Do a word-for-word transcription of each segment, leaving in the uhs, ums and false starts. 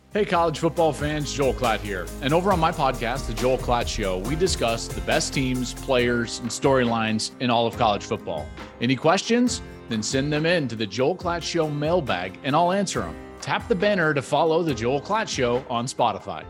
Hey, college football fans, Joel Klatt here. And over on my podcast, The Joel Klatt Show, we discuss the best teams, players, and storylines in all of college football. Any questions? Then send them in to The Joel Klatt Show mailbag, and I'll answer them. Tap the banner to follow The Joel Klatt Show on Spotify.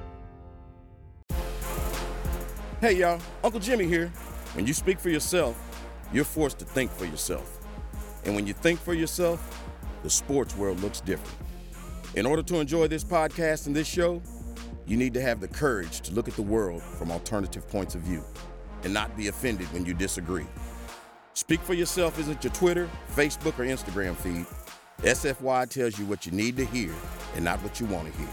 Hey, y'all. Uncle Jimmy here. When you speak for yourself, you're forced to think for yourself. And when you think for yourself, the sports world looks different. In order to enjoy this podcast and this show, you need to have the courage to look at the world from alternative points of view and not be offended when you disagree. Speak for Yourself isn't your Twitter, Facebook, or Instagram feed. S F Y tells you what you need to hear and not what you want to hear.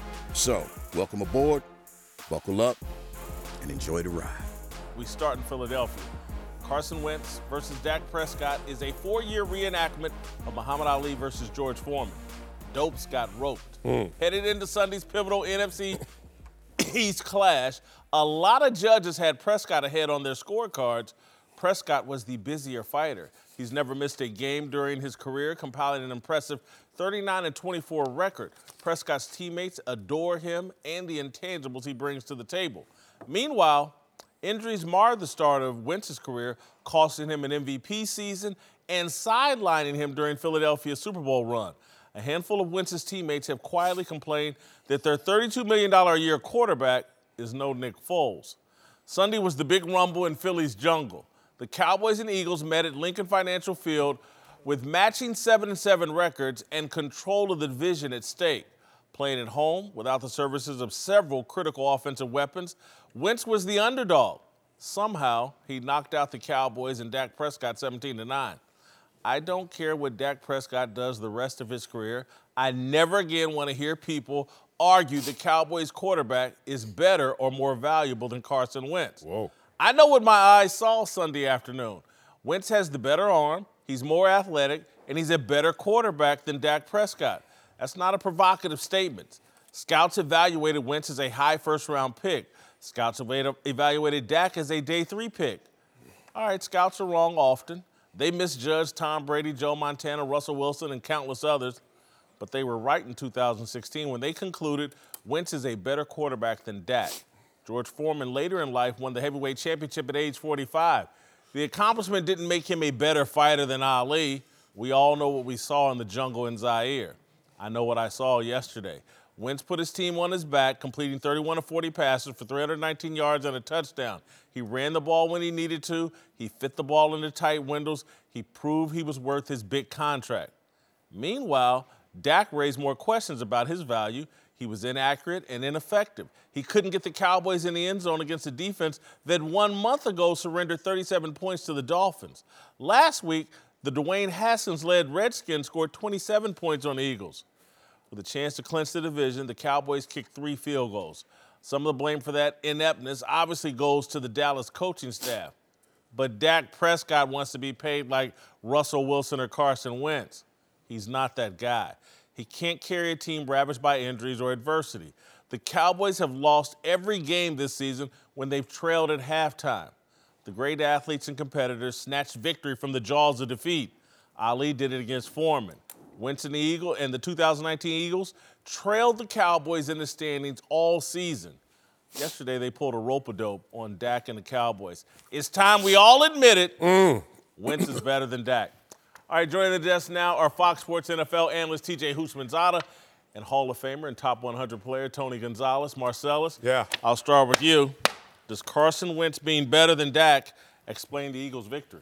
So, welcome aboard, buckle up, and enjoy the ride. We start in Philadelphia. Carson Wentz versus Dak Prescott is a four-year reenactment of Muhammad Ali versus George Foreman. Dopes got roped. Mm. Headed into Sunday's pivotal N F C East clash, a lot of judges had Prescott ahead on their scorecards. Prescott was the busier fighter. He's never missed a game during his career, compiling an impressive thirty-nine and twenty-four record. Prescott's teammates adore him and the intangibles he brings to the table. Meanwhile, injuries marred the start of Wentz's career, costing him an M V P season and sidelining him during Philadelphia's Super Bowl run. A handful of Wentz's teammates have quietly complained that their thirty-two million dollars a year quarterback is no Nick Foles. Sunday was the big rumble in Philly's jungle. The Cowboys and Eagles met at Lincoln Financial Field with matching seven and seven records and control of the division at stake. Playing at home without the services of several critical offensive weapons, Wentz was the underdog. Somehow, he knocked out the Cowboys and Dak Prescott seventeen to nine. I don't care what Dak Prescott does the rest of his career. I never again want to hear people argue the Cowboys quarterback is better or more valuable than Carson Wentz. Whoa. I know what my eyes saw Sunday afternoon. Wentz has the better arm, he's more athletic, and he's a better quarterback than Dak Prescott. That's not a provocative statement. Scouts evaluated Wentz as a high first-round pick. Scouts evaluated Dak as a day three pick. All right, scouts are wrong often. They misjudged Tom Brady, Joe Montana, Russell Wilson, and countless others, but they were right in two thousand sixteen when they concluded Wentz is a better quarterback than Dak. George Foreman later in life won the heavyweight championship at age forty-five. The accomplishment didn't make him a better fighter than Ali. We all know what we saw in the jungle in Zaire. I know what I saw yesterday. Wentz put his team on his back, completing thirty-one of forty passes for three hundred nineteen yards and a touchdown. He ran the ball when he needed to. He fit the ball into tight windows. He proved he was worth his big contract. Meanwhile, Dak raised more questions about his value. He was inaccurate and ineffective. He couldn't get the Cowboys in the end zone against a defense that one month ago surrendered thirty-seven points to the Dolphins. Last week, the Dwayne Haskins-led Redskins scored twenty-seven points on the Eagles. With a chance to clinch the division, the Cowboys kicked three field goals. Some of the blame for that ineptness obviously goes to the Dallas coaching staff. But Dak Prescott wants to be paid like Russell Wilson or Carson Wentz. He's not that guy. He can't carry a team ravaged by injuries or adversity. The Cowboys have lost every game this season when they've trailed at halftime. The great athletes and competitors snatched victory from the jaws of defeat. Ali did it against Foreman. Wentz and the Eagle and the two thousand nineteen Eagles trailed the Cowboys in the standings all season. Yesterday, they pulled a rope-a-dope on Dak and the Cowboys. It's time we all admit it. Mm. Wentz is better than Dak. All right, joining the desk now are Fox Sports N F L analyst T J Houshmandzadeh and Hall of Famer and top one hundred player Tony Gonzalez. Marcellus, yeah. I'll start with you. Does Carson Wentz being better than Dak explain the Eagles' victory?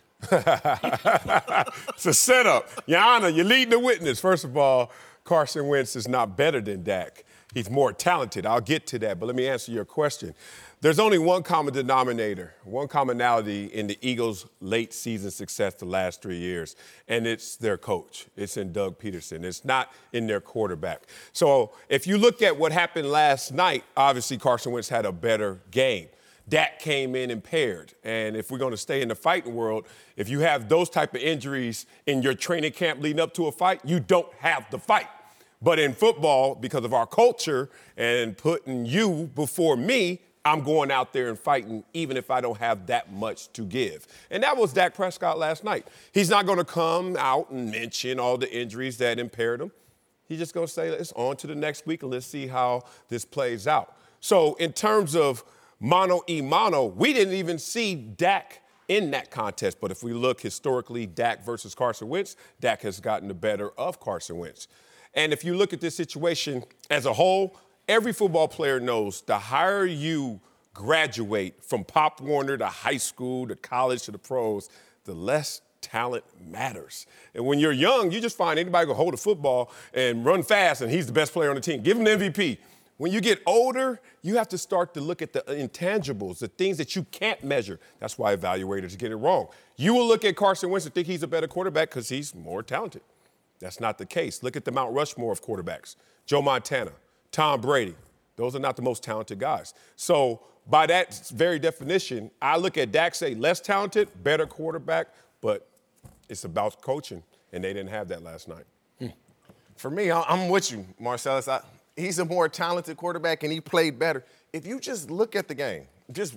It's a setup. Your Honor, you're leading the witness. First of all, Carson Wentz is not better than Dak. He's more talented. I'll get to that, but let me answer your question. There's only one common denominator, one commonality in the Eagles' late season success the last three years, and it's their coach. It's in Doug Peterson. It's not in their quarterback. So if you look at what happened last night, obviously Carson Wentz had a better game. Dak came in impaired. And if we're going to stay in the fighting world, if you have those type of injuries in your training camp leading up to a fight, you don't have the fight. But in football, because of our culture and putting you before me, I'm going out there and fighting even if I don't have that much to give. And that was Dak Prescott last night. He's not going to come out and mention all the injuries that impaired him. He's just going to say, let's on to the next week and let's see how this plays out. So in terms of mano y mano, we didn't even see Dak in that contest. But if we look historically, Dak versus Carson Wentz, Dak has gotten the better of Carson Wentz. And if you look at this situation as a whole, every football player knows the higher you graduate from Pop Warner to high school to college to the pros, the less talent matters. And when you're young, you just find anybody can hold a football and run fast, and he's the best player on the team. Give him the M V P. When you get older, you have to start to look at the intangibles, the things that you can't measure. That's why evaluators get it wrong. You will look at Carson Wentz and think he's a better quarterback because he's more talented. That's not the case. Look at the Mount Rushmore of quarterbacks. Joe Montana, Tom Brady. Those are not the most talented guys. So by that very definition, I look at Dak, say less talented, better quarterback, but it's about coaching, and they didn't have that last night. Hmm. For me, I'm with you, Marcellus. I, he's a more talented quarterback, and he played better. If you just look at the game, just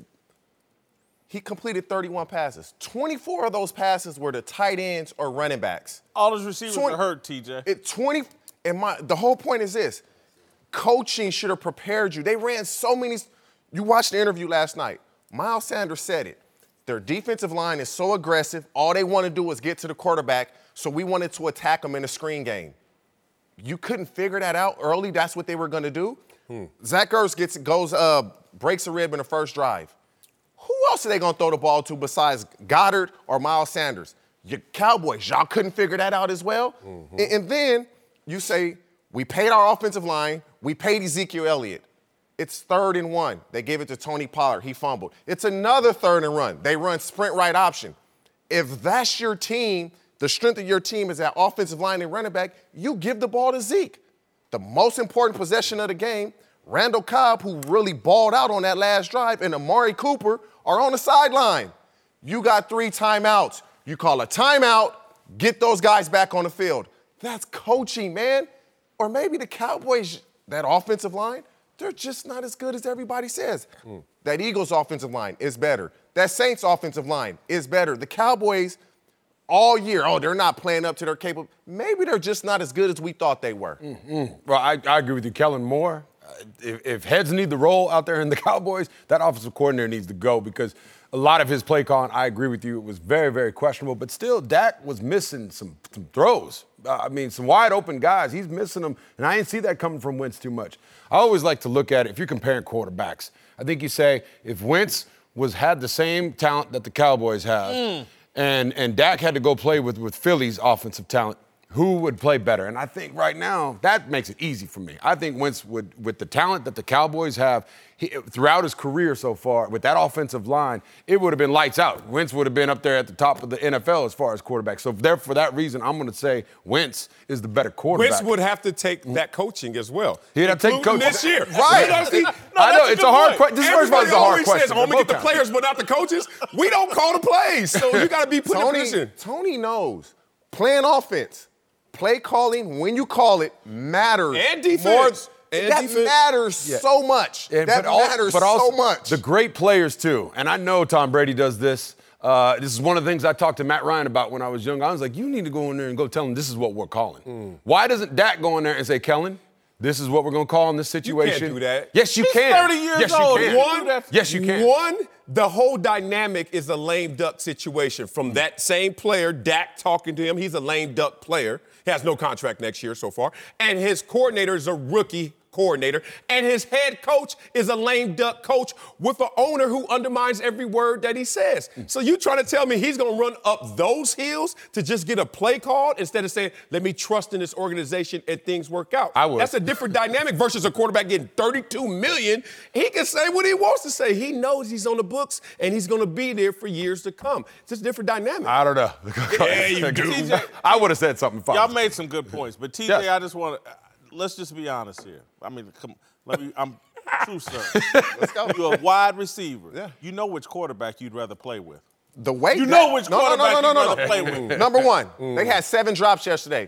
he completed thirty-one passes. twenty-four of those passes were to tight ends or running backs. All his receivers twenty, are hurt, T J. It twenty, and my the whole point is this: coaching should have prepared you. They ran so many. You watched the interview last night. Miles Sanders said it. Their defensive line is so aggressive. All they want to do is get to the quarterback. So we wanted to attack them in a screen game. You couldn't figure that out early. That's what they were going to do. Hmm. Zach Ertz gets goes uh, breaks a rib in the first drive. Who else are they going to throw the ball to besides Goddard or Miles Sanders? Your Cowboys, y'all couldn't figure that out as well? Mm-hmm. And, and then you say, we paid our offensive line, we paid Ezekiel Elliott. It's third and one. They gave it to Tony Pollard. He fumbled. It's another third and run. They run sprint right option. If that's your team, the strength of your team is that offensive line and running back, you give the ball to Zeke. The most important possession of the game, Randall Cobb, who really balled out on that last drive, and Amari Cooper are on the sideline. You got three timeouts. You call a timeout, get those guys back on the field. That's coaching, man. Or maybe the Cowboys, that offensive line, they're just not as good as everybody says. Mm. That Eagles offensive line is better. That Saints offensive line is better. The Cowboys all year, oh, they're not playing up to their capable. Maybe they're just not as good as we thought they were. Mm-hmm. Well, I, I agree with you, Kellen Moore. Uh, if, if heads need the roll out there in the Cowboys, that offensive coordinator needs to go because a lot of his play calling, I agree with you, it was very, very questionable. But still, Dak was missing some, some throws. Uh, I mean, some wide open guys. He's missing them, and I didn't see that coming from Wentz too much. I always like to look at it, if you're comparing quarterbacks, I think you say if Wentz was had the same talent that the Cowboys have, mm. and, and Dak had to go play with, with Philly's offensive talent, who would play better? And I think right now, that makes it easy for me. I think Wentz would, with the talent that the Cowboys have, he, throughout his career so far, with that offensive line, it would have been lights out. Wentz would have been up there at the top of the N F L as far as quarterback. So there, for that reason, I'm going to say Wentz is the better quarterback. Wentz would have to take that coaching as well. He'd have to take coaching. This year. Right. You know, no, I know, it's a hard question. This first of all is a hard question. Says, I'm going to get the players but not the coaches. We don't call the plays. So you got to be put Tony, in position. Tony knows. Playing offense, play calling, when you call it, matters. And defense. More, and that defense. matters yeah. so much. And, that but matters but also, so much. The great players, too. And I know Tom Brady does this. Uh, this is one of the things I talked to Matt Ryan about when I was young. I was like, you need to go in there and go tell him this is what we're calling. Mm. Why doesn't Dak go in there and say, Kellen, this is what we're going to call in this situation? You can't do that. Yes, you He's can. thirty years yes, old. You can. One, yes, you can. One, the whole dynamic is a lame duck situation. From mm. that same player, Dak talking to him, he's a lame duck player. He has no contract next year so far. And his coordinator is a rookie coordinator. And his head coach is a lame duck coach with an owner who undermines every word that he says. Mm. So you trying to tell me he's going to run up those hills to just get a play called instead of saying, let me trust in this organization and things work out? I would. That's a different dynamic versus a quarterback getting thirty-two million dollars. He can say what he wants to say. He knows he's on the books and he's going to be there for years to come. It's just a different dynamic. I don't know. Yeah, you do. T J, I would have said something fine. Y'all made some good points, but T J, yes. I just want to let's just be honest here. I mean, come, let me. I'm true, sir. Let's go. You're a wide receiver. Yeah. You know which quarterback you'd rather play with. The way you that, know which no, quarterback no, no, no, no, you'd rather no. play with. Number one, mm. they had seven drops yesterday.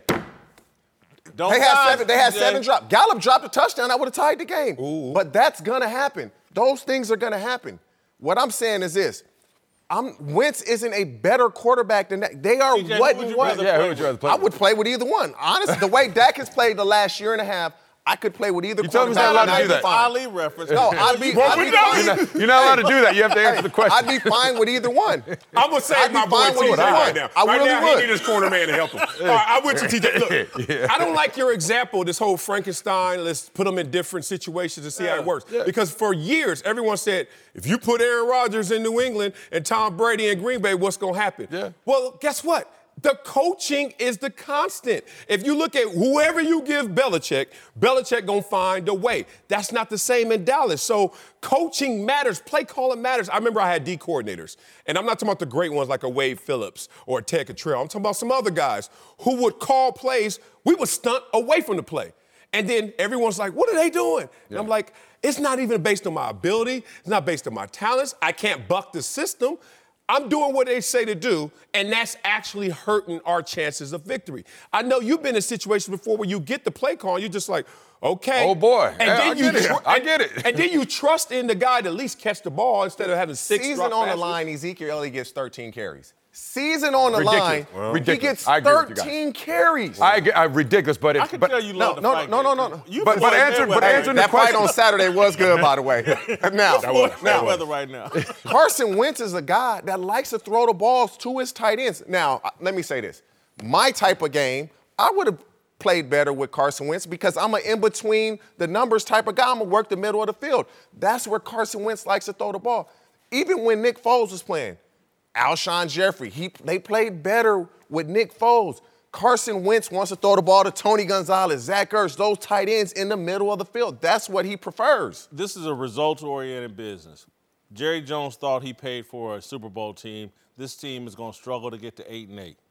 Don't they had die, seven. They had T J. seven drops. Gallup dropped a touchdown. I would have tied the game. Ooh. But that's gonna happen. Those things are gonna happen. What I'm saying is this: I'm, Wentz isn't a better quarterback than that. They are T J, what who would and you what. rather Yeah, play who would you rather with? play I with? would play with either one. Honestly, the way Dak has played the last year and a half, I could play with either You tell me quarterback. he's not allowed and to I'd do be that. fine. Ali reference. No, I'd be, Well, I'd we be know fine. You're not, you're not allowed to do that. You have to answer the question. I'd be fine with either one. I'm gonna say I'd be my boy fine with T J either right one. now. I right really now, would. he need his corner man to help him. All right, I'm with you, T J. Look, I don't like your example, this whole Frankenstein, let's put them in different situations and see how it works. Because for years, everyone said, if you put Aaron Rodgers in New England and Tom Brady in Green Bay, what's gonna happen? Yeah. Well, guess what? The coaching is the constant. If you look at whoever you give Belichick, Belichick gonna find a way. That's not the same in Dallas. So coaching matters, play calling matters. I remember I had D coordinators, and I'm not talking about the great ones like a Wade Phillips or a Ted Cottrell. I'm talking about some other guys who would call plays. We would stunt away from the play. And then everyone's like, what are they doing? And I'm like, it's not even based on my ability. It's not based on my talents. I can't buck the system. I'm doing what they say to do, and that's actually hurting our chances of victory. I know you've been in situations before where you get the play call, and you're just like, okay. Oh, boy. And Yeah, then I you get it. tr- I and- get it. And then you trust in the guy to at least catch the ball instead of having six Season drop on the passes. line, Ezekiel Elliott gets thirteen carries. Season on the Ridiculous. line, Well, he ridiculous. gets I agree with you guys. thirteen carries. I, agree- I ridiculous, but I if can but, tell you No, love the no, fight. no, no, no, no. You But- but Floyd answer- but Mayweather. answer the that question. fight on Saturday was good, by the way. Now, Floyd now, Mayweather right now. Carson Wentz is a guy that likes to throw the balls to his tight ends. Now, uh, let me say this. My type of game, I would have played better with Carson Wentz because I'm an in-between the numbers type of guy. I'm going to work the middle of the field. That's where Carson Wentz likes to throw the ball. Even when Nick Foles was playing, Alshon Jeffrey, he, they played better with Nick Foles. Carson Wentz wants to throw the ball to Tony Gonzalez, Zach Ertz, those tight ends in the middle of the field. That's what he prefers. This is a results-oriented business. Jerry Jones thought he paid for a Super Bowl team. This team is going to struggle to get to eight and eight.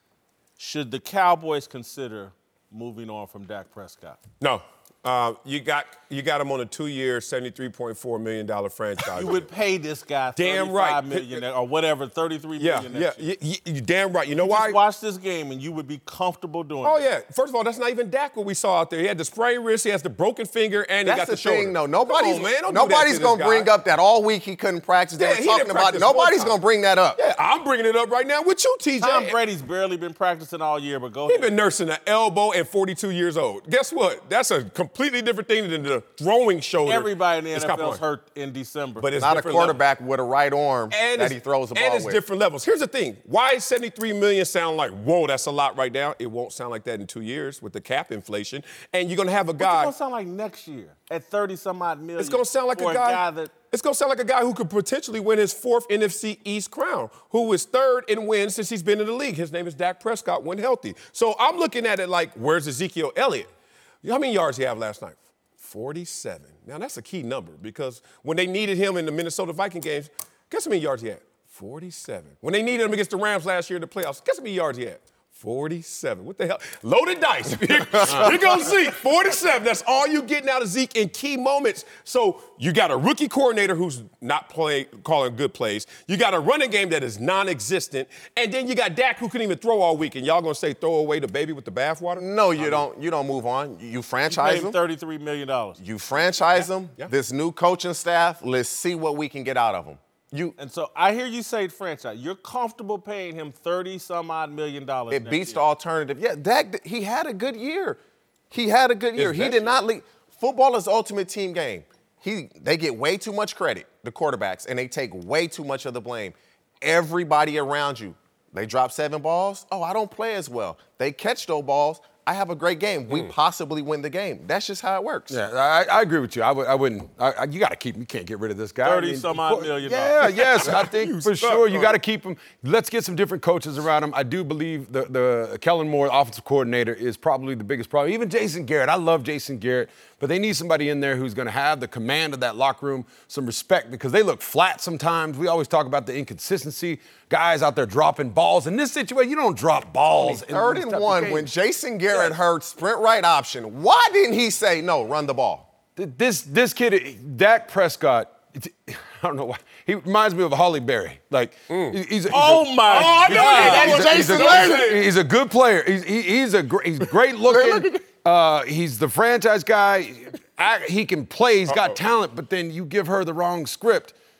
Should the Cowboys consider moving on from Dak Prescott? No. Uh, you got you got him on a two-year, seventy-three point four million dollars franchise. You would pay this guy Damn thirty-five right. million or whatever, thirty-three yeah, million yeah, next year. you, you, you damn right. You know why? Just watch this game and you would be comfortable doing Oh, it. yeah. First of all, that's not even Dak what we saw out there. He had the sprained wrist, he has the broken finger, and he That's got the, the shoulder. thing, though. Nobody's, Come on, man. Don't do that nobody's to going to this bring guy. up that all week he couldn't practice. They Yeah, were he talking didn't about it. practice one Nobody's time. going to bring that up. Yeah, I'm bringing it up right now with you, T J. Tom Brady's barely been practicing all year, but go He's ahead. been nursing an elbow at forty-two years old. Guess what? That's a completely different thing than the throwing shoulder. Everybody in the It's N F L's got point. hurt in December. But it's Not a different quarterback with a right arm and that it's- he throws the ball And it's with. different levels. Here's the thing. Why is seventy-three million dollars sound like, whoa, that's a lot right now? It won't sound like that in two years with the cap inflation. And you're going to have a What's it guy. going to sound like next year at thirty some odd million? It's going to sound like for a guy, that. It's going to sound like a guy who could potentially win his fourth N F C East crown, who is third in wins since he's been in the league. His name is Dak Prescott when healthy. So I'm looking at it like, where's Ezekiel Elliott? How many yards he have last night? forty-seven. Now, that's a key number because when they needed him in the Minnesota Viking games, guess how many yards he had? forty-seven. When they needed him against the Rams last year in the playoffs, guess how many yards he had? forty-seven. What the hell? Loaded dice. You're going to Zeke. forty-seven. That's all you getting out of Zeke in key moments. So you got a rookie coordinator who's not play, calling good plays. You got a running game that is non-existent. And then you got Dak who couldn't even throw all week. And y'all going to say throw away the baby with the bathwater? No, you don't. You don't move on. You You franchise paid him him. thirty-three million dollars. You franchise him. yeah. This new coaching staff. Let's see what we can get out of him. You. And so I hear you say franchise. You're comfortable paying him thirty some odd million dollars. It next beats year. the alternative. Yeah, Dak, he had a good year. He had a good year. His He best did year. not lead. Football is the ultimate team game. He, they get way too much credit, the quarterbacks, and they take way too much of the blame. Everybody around you, they drop seven balls. Oh, I don't play as well. They catch those balls. I have a great game. We possibly win the game. That's just how it works. Yeah, I, I agree with you. I, would, I wouldn't. I, I, you got to keep him. You can't get rid of this guy. thirty I mean, some of odd course- million Yeah, dollars. yes, I think You for stuck sure you on got to it. keep him. Let's get some different coaches around him. I do believe the the Kellen Moore, the offensive coordinator, is probably the biggest problem. Even Jason Garrett. I love Jason Garrett, but they need somebody in there who's going to have the command of that locker room, some respect because they look flat sometimes. We always talk about the inconsistency. Guys out there dropping balls. In this situation, you don't drop balls. in Third these and type of one, games. when Jason Garrett Yeah. heard sprint right option, why didn't he say, no, run the ball? This this kid, Dak Prescott, it's, I don't know why. He reminds me of Holly Berry. Like, he- he's a, he's Oh, a, my Oh, I know God. that. That's That he's, Jason a, Larry. he's a good player. He's, he, he's a gr- he's great looking. Uh, he's the franchise guy. I, he can play. He's got talent, but then you give her the wrong script,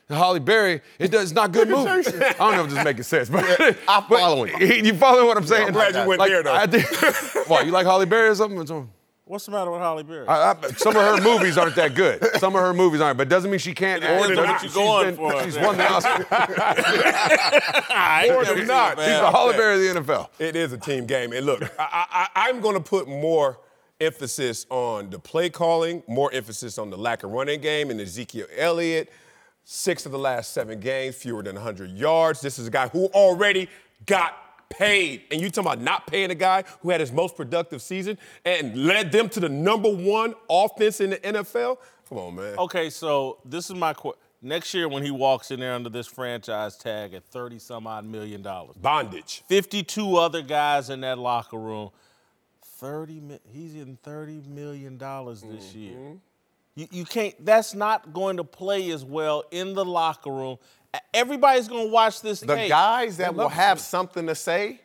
and Holly Berry, it does, it's not good movie. I don't know if this is making sense, but I'm following. But, you following what I'm saying? I'm glad you went like, there, though. I did, what, you like Holly Berry or something? What's the matter with Holly Berry? I, I, some of her movies aren't that good. Some of her movies aren't, but doesn't mean she can't act. More than what you going She's been- for. She's won the Oscar. More than not. She's the Holly Berry of the N F L. It is a team game. And look, I, I, I'm going to put more emphasis on the play calling, more emphasis on the lack of running game, and Ezekiel Elliott. Six of the last seven games, fewer than one hundred yards. This is a guy who already got paid. And you talking about not paying a guy who had his most productive season and led them to the number one offense in the N F L? Come on, man. Okay, so this is my question. Next year when he walks in there under this franchise tag at thirty some odd million dollars. Bondage. fifty-two other guys in that locker room. thirty he's in thirty million dollars this mm-hmm. year. You, you can't, that's not going to play as well in the locker room. Everybody's going to watch this The tape. guys that will have something to say,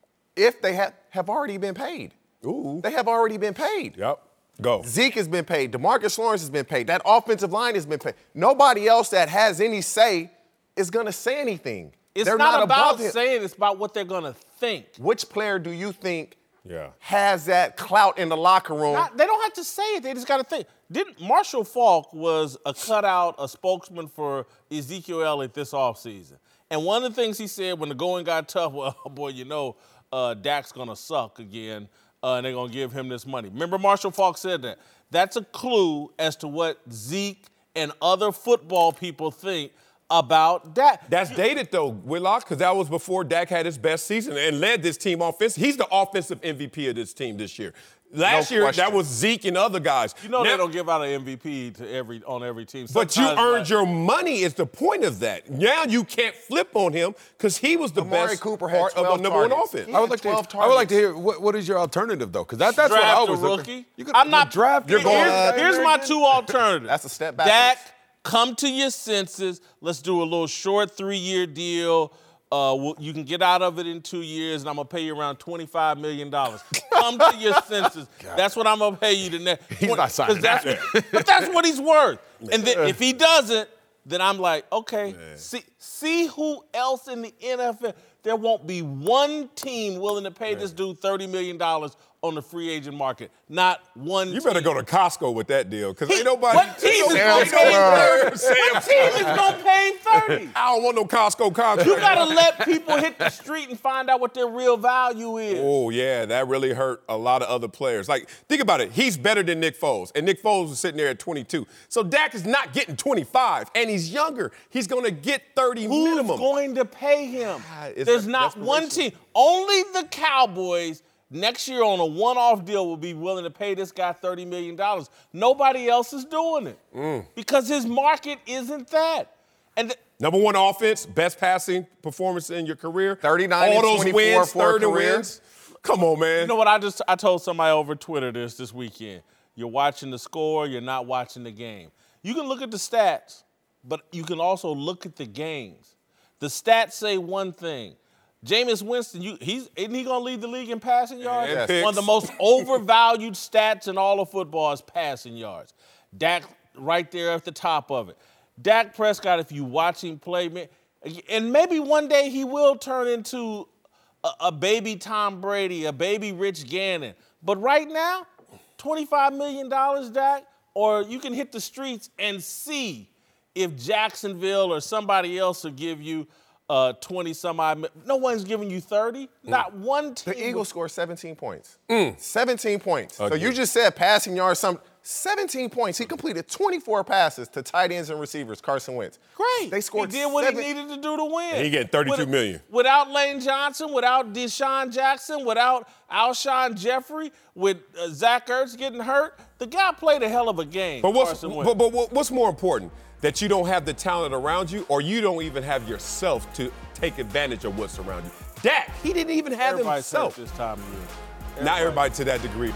if they have, have already been paid. Ooh. They have already been paid. Yep. Go. Zeke has been paid. DeMarcus Lawrence has been paid. That offensive line has been paid. Nobody else that has any say is going to say anything. It's They're not, not about above him. saying, it's about what they're going to think. Which player do you think Yeah. has that clout in the locker room? Not, they don't have to say it. They just got to think. Didn't Marshall Faulk was a cutout, a spokesman for Ezekiel Elliott this offseason. And one of the things he said when the going got tough, well, boy, you know, uh, Dak's going to suck again, uh, and they're going to give him this money. Remember Marshall Faulk said that. That's a clue as to what Zeke and other football people think about Dak. That's dated, though, Whitlock, because that was before Dak had his best season and led this team offense. He's the offensive M V P of this team this year. Last No year, question. that was Zeke and other guys. You know Now- they don't give out an M V P to every on every team. But you Sometimes, earned like- your money is the point of that. Now you can't flip on him because he was the Amari best Cooper had part of a twelve number one targets. offense. He I would had like to. twelve I would like to targets. hear what, what is your alternative though? Because that, that's what I draft was a looking- rookie. You could, I'm not draft. You're going- Here's, uh, here's my two alternatives. That's a step Dak, backwards. come to your senses. Let's do a little short three-year deal. Uh, we'll, you can get out of it in two years, and I'm gonna pay you around twenty-five million dollars. Come to your senses. That's what I'm gonna pay you the next. He's not signing that's, that. But that's what he's worth. And then if he doesn't, then I'm like, okay, see, see who else in the N F L. There won't be one team willing to pay this dude thirty million dollars on the free agent market. Not one You team. better go to Costco with that deal because He- ain't nobody. What team is ain't gonna nobody pay there. thirty? What team is gonna pay thirty? I don't want no Costco contract. You gotta let people hit the street and find out what their real value is. Oh, yeah, that really hurt a lot of other players. Like, think about it. He's better than Nick Foles, and Nick Foles was sitting there at twenty-two. So Dak is not getting twenty-five, and he's younger. He's going to get thirty Who's minimum. going to pay him? Ah, it's There's a not one desperation. team. Only the Cowboys next year on a one-off deal will be willing to pay this guy thirty million dollars. Nobody else is doing it Mm. because his market isn't that. And th- Number one offense, best passing performance in your career. thirty-nine All and those twenty-four wins, for a third and career. wins. Come on, man. you know what I just I told somebody over Twitter this this weekend. You're watching the score, you're not watching the game. You can look at the stats, but you can also look at the games. The stats say one thing. Jameis Winston, you, he's isn't he gonna lead the league in passing yards? And picks. One of the most overvalued stats in all of football is passing yards. Dak right there at the top of it. Dak Prescott, if you watch him play, man, and maybe one day he will turn into a, a baby Tom Brady, a baby Rich Gannon. But right now, twenty-five million dollars, Dak, or you can hit the streets and see if Jacksonville or somebody else will give you uh, twenty some odd. No one's giving you thirty. Not one team. The Eagles scored seventeen points. Mm. seventeen points. So Again. you just said passing yards, some seventeen points. He completed twenty-four passes to tight ends and receivers, Carson Wentz. Great. They scored He did what seven- he needed to do to win. And he getting thirty-two With- million. Without Lane Johnson, without Deshaun Jackson, without Alshon Jeffrey, with uh, Zach Ertz getting hurt, the guy played a hell of a game. But what's, Carson Wentz. but, but what- what's more important? That you don't have the talent around you, or you don't even have yourself to take advantage of what's around you. Dak, he didn't even have Everybody's hurt himself. this time of year. Not everybody to that degree.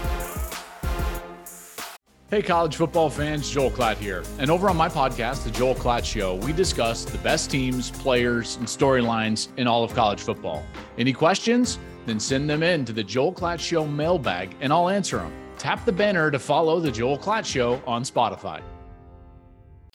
Hey, college football fans, Joel Klatt here. And over on my podcast, The Joel Klatt Show, we discuss the best teams, players, and storylines in all of college football. Any questions? Then send them in to the Joel Klatt Show mailbag, and I'll answer them. Tap the banner to follow The Joel Klatt Show on Spotify.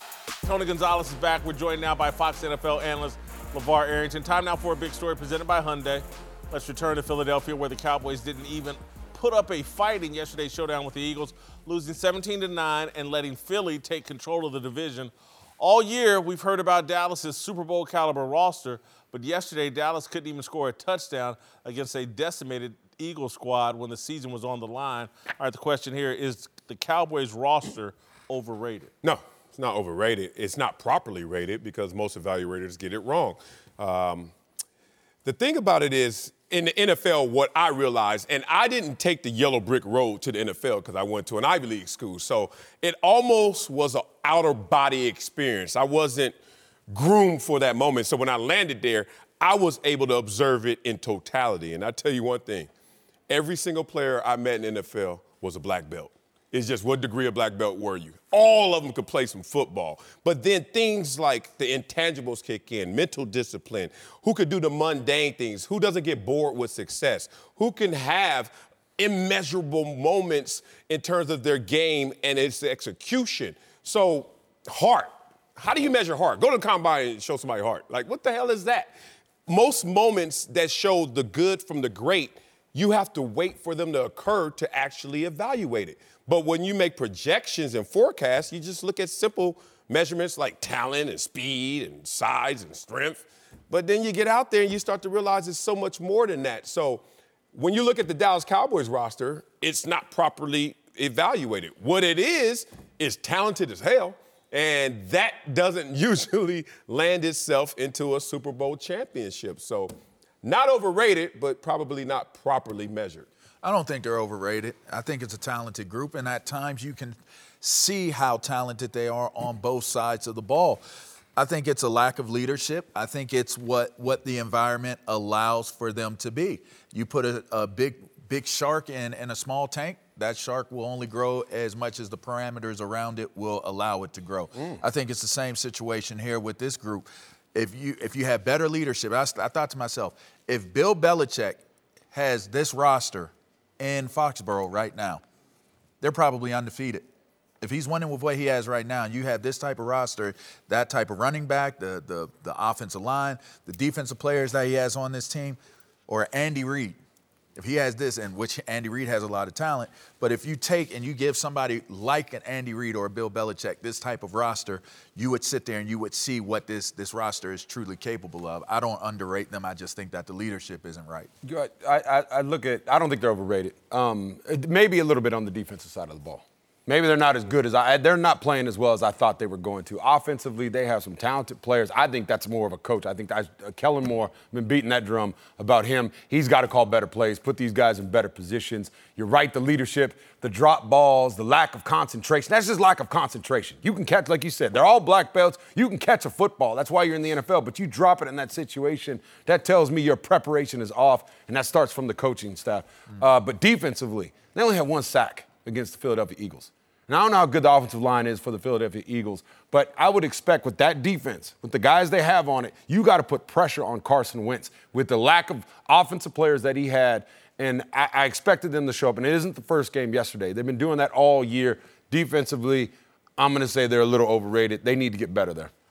Tony Gonzalez is back. We're joined now by Fox N F L analyst LeVar Arrington. Time now for a big story presented by Hyundai. Let's return to Philadelphia, where the Cowboys didn't even put up a fight in yesterday's showdown with the Eagles, losing seventeen to nine and letting Philly take control of the division. All year, we've heard about Dallas's Super Bowl caliber roster, but yesterday, Dallas couldn't even score a touchdown against a decimated Eagles squad when the season was on the line. All right, the question here is the Cowboys roster overrated? No, it's not overrated. It's not properly rated because most evaluators get it wrong. Um, the thing about it is, in the N F L, what I realized, and I didn't take the yellow brick road to the N F L because I went to an Ivy League school, so it almost was an outer body experience. I wasn't groomed for that moment. So when I landed there, I was able to observe it in totality. And I tell you one thing, every single player I met in the N F L was a black belt. It's just what degree of black belt were you? All of them could play some football. But then things like the intangibles kick in, mental discipline, who could do the mundane things, who doesn't get bored with success, who can have immeasurable moments in terms of their game and its execution. So heart, how do you measure heart? Go to the combine and show somebody heart. Like, what the hell is that? Most moments that show the good from the great, you have to wait for them to occur to actually evaluate it. But when you make projections and forecasts, you just look at simple measurements like talent and speed and size and strength. But then you get out there and you start to realize it's so much more than that. So when you look at the Dallas Cowboys roster, it's not properly evaluated. What it is, is talented as hell. And that doesn't usually land itself into a Super Bowl championship. So not overrated, but probably not properly measured. I don't think they're overrated. I think it's a talented group, and at times you can see how talented they are on both sides of the ball. I think it's a lack of leadership. I think it's what, what the environment allows for them to be. You put a, a big, big shark in, in a small tank, that shark will only grow as much as the parameters around it will allow it to grow. Mm. I think it's the same situation here with this group. If you if you have better leadership, I, I thought to myself, if Bill Belichick has this roster in Foxborough right now, they're probably undefeated. If he's winning with what he has right now, and you have this type of roster, that type of running back, the the the offensive line, the defensive players that he has on this team, or Andy Reid, if he has this, and which Andy Reid has a lot of talent, but if you take and you give somebody like an Andy Reid or a Bill Belichick this type of roster, you would sit there and you would see what this this roster is truly capable of. I don't underrate them. I just think that the leadership isn't right. I, I, I look at, I don't think they're overrated. Um, maybe a little bit on the defensive side of the ball. Maybe they're not as good as I, they're not playing as well as I thought they were going to. Offensively, they have some talented players. I think that's more of a coach. I think I, uh, Kellen Moore, I've been beating that drum about him. He's got to call better plays, put these guys in better positions. You're right, the leadership, the drop balls, the lack of concentration. That's just lack of concentration. You can catch, like you said, they're all black belts. You can catch a football. That's why you're in the N F L. But you drop it in that situation, that tells me your preparation is off, and that starts from the coaching staff. Mm. Uh, but defensively, they only had one sack against the Philadelphia Eagles. And I don't know how good the offensive line is for the Philadelphia Eagles, but I would expect with that defense, with the guys they have on it, you got to put pressure on Carson Wentz with the lack of offensive players that he had. And I, I expected them to show up, and it isn't the first game yesterday. They've been doing that all year. Defensively, I'm going to say they're a little overrated. They need to get better there.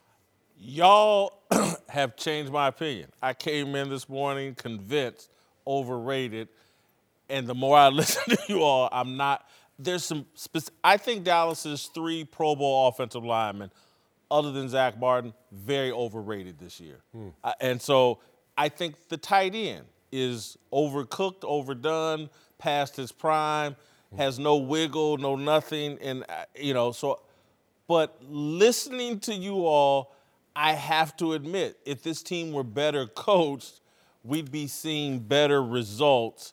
Y'all have changed my opinion. I came in this morning convinced overrated, and the more I listen to you all, I'm not – There's some specific, I think Dallas's three Pro Bowl offensive linemen, other than Zach Martin, very overrated this year. Hmm. Uh, and so I think the tight end is overcooked, overdone, past his prime, hmm. has no wiggle, no nothing. And, uh, you know, so, but listening to you all, I have to admit, if this team were better coached, we'd be seeing better results.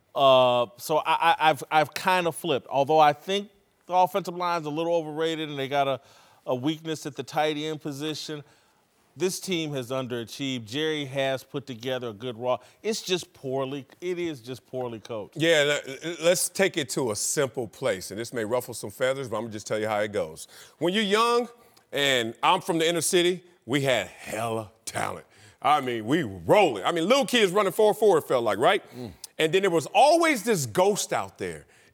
Uh, so I, I, I've I've kind of flipped. Although I think the offensive line's a little overrated and they got a, a weakness at the tight end position, this team has underachieved. Jerry has put together a good raw. It's just poorly. It is just poorly coached. Yeah, let's take it to a simple place. And this may ruffle some feathers, but I'm going to just tell you how it goes. When you're young, and I'm from the inner city, we had hella talent. I mean, we were rolling. I mean, little kids running four four, it felt like, right? Mm. And then there was always this ghost out there.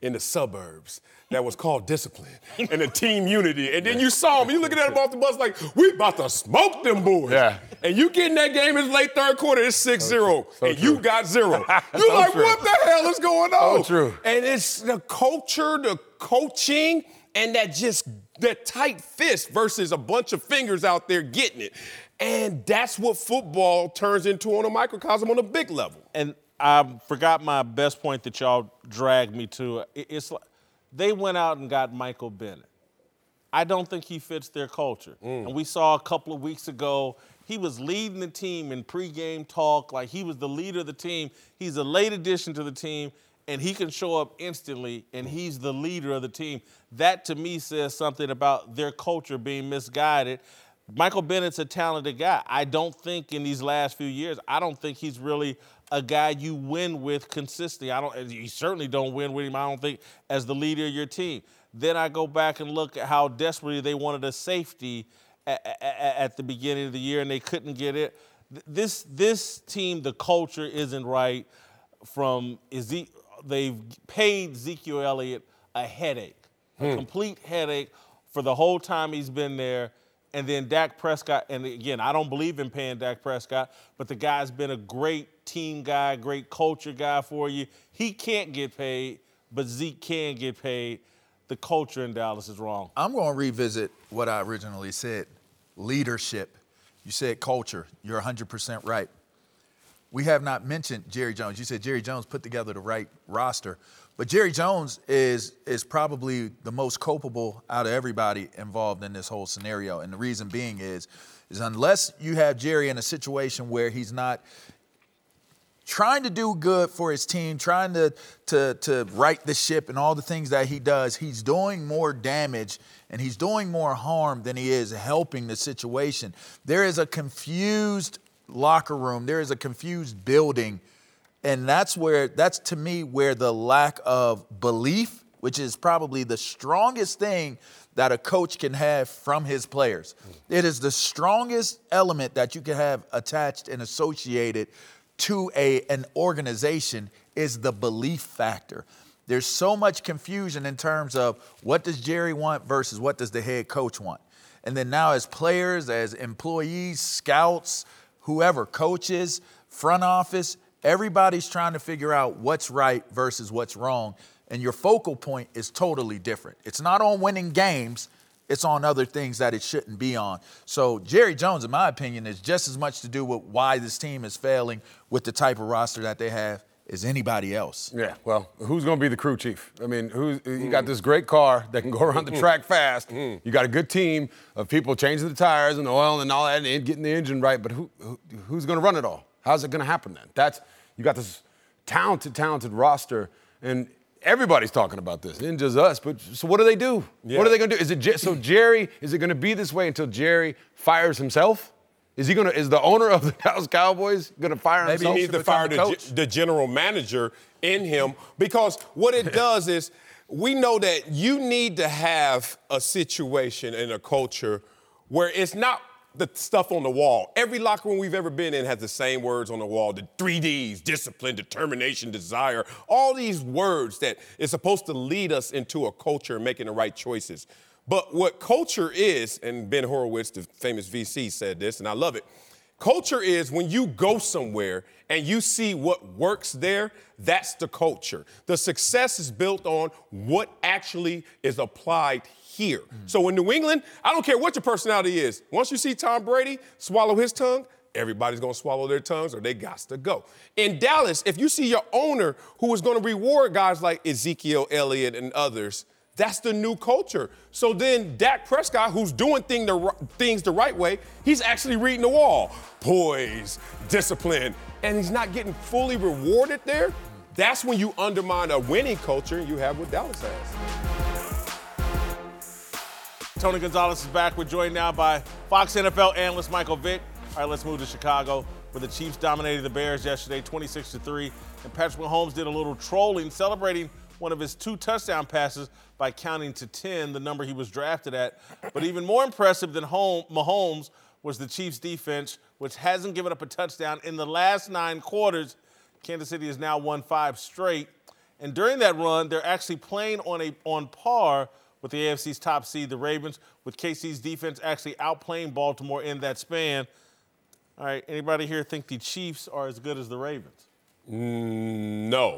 in the suburbs that was called discipline and a team unity. And then you saw him, you looking at him off the bus like, we about to smoke them boys. Yeah. And you get in that game, it's late third quarter, it's six zero, so and true. you got zero. You're So like, true. what the hell is going on? So true. And it's the culture, the coaching, and that just, that tight fist versus a bunch of fingers out there getting it. And that's what football turns into on a microcosm on a big level. And I forgot my best point that y'all dragged me to. It- It's like they went out and got Michael Bennett. I don't think he fits their culture. Mm. And we saw a couple of weeks ago, he was leading the team in pregame talk, like he was the leader of the team. He's a late addition to the team, and he can show up instantly, and he's the leader of the team. That, to me, says something about their culture being misguided. Michael Bennett's a talented guy. I don't think in these last few years, I don't think he's really a guy you win with consistently. I don't. You certainly don't win with him, I don't think, as the leader of your team. Then I go back and look at how desperately they wanted a safety at, at, at the beginning of the year, and they couldn't get it. This this team, the culture isn't right. From Eze- they've paid Ezekiel Elliott a headache, a Hmm. complete headache for the whole time he's been there. And then Dak Prescott, and again, I don't believe in paying Dak Prescott, but the guy's been a great team guy, great culture guy for you. He can't get paid, but Zeke can get paid. The culture in Dallas is wrong. I'm going to revisit what I originally said. Leadership. You said culture. You're one hundred percent right. We have not mentioned Jerry Jones. You said Jerry Jones put together the right roster. But Jerry Jones is is probably the most culpable out of everybody involved in this whole scenario. And the reason being is, is unless you have Jerry in a situation where he's not trying to do good for his team, trying to, to, to right the ship and all the things that he does, he's doing more damage and he's doing more harm than he is helping the situation. There is a confused locker room. There is a confused building. And that's where, that's to me where the lack of belief, which is probably the strongest thing that a coach can have from his players. It is the strongest element that you can have attached and associated to a, an organization is the belief factor. There's so much confusion in terms of what does Jerry want versus what does the head coach want. And then now as players, as employees, scouts, whoever, coaches, front office, everybody's trying to figure out what's right versus what's wrong. And your focal point is totally different. It's not on winning games. It's on other things that it shouldn't be on. So Jerry Jones, in my opinion, is just as much to do with why this team is failing with the type of roster that they have as anybody else. Yeah, well, who's going to be the crew chief? I mean, who's, you got this great car that can go around the track fast. You got a good team of people changing the tires and oil and all that and getting the engine right, but who, who who's going to run it all? How's it going to happen then? That's, you got this talented, talented roster, and everybody's talking about this, and just us. But so what do they do? Yeah. What are they going to do? Is it so Jerry? Is it going to be this way until Jerry fires himself? Is he going to? Is the owner of the Dallas Cowboys going to fire Maybe himself? he needs to fire the, ge- the general manager in him, because what it does is we know that you need to have a situation and a culture where it's not the stuff on the wall. Every locker room we've ever been in has the same words on the wall, the three Ds, discipline, determination, desire, all these words that is supposed to lead us into a culture and making the right choices. But what culture is, and Ben Horowitz, the famous V C, said this, and I love it. Culture is when you go somewhere and you see what works there, that's the culture. The success is built on what actually is applied here. Mm. So in New England, I don't care what your personality is. Once you see Tom Brady swallow his tongue, everybody's going to swallow their tongues or they got to go. In Dallas, if you see your owner who is going to reward guys like Ezekiel Elliott and others, that's the new culture. So then Dak Prescott, who's doing thing the, things the right way, he's actually reading the wall. Poise, discipline, and he's not getting fully rewarded there. That's when you undermine a winning culture, and you have what Dallas has. Tony Gonzalez is back. We're joined now by Fox N F L analyst Michael Vick. All right, let's move to Chicago, where the Chiefs dominated the Bears yesterday, twenty-six to three. And Patrick Mahomes did a little trolling, celebrating one of his two touchdown passes by counting to ten, the number he was drafted at. But even more impressive than home, Mahomes was the Chiefs' defense, which hasn't given up a touchdown in the last nine quarters. Kansas City has now won five straight. And during that run, they're actually playing on a on par with the A F C's top seed, the Ravens, with K C's defense actually outplaying Baltimore in that span. All right, anybody here think the Chiefs are as good as the Ravens? Mm, no.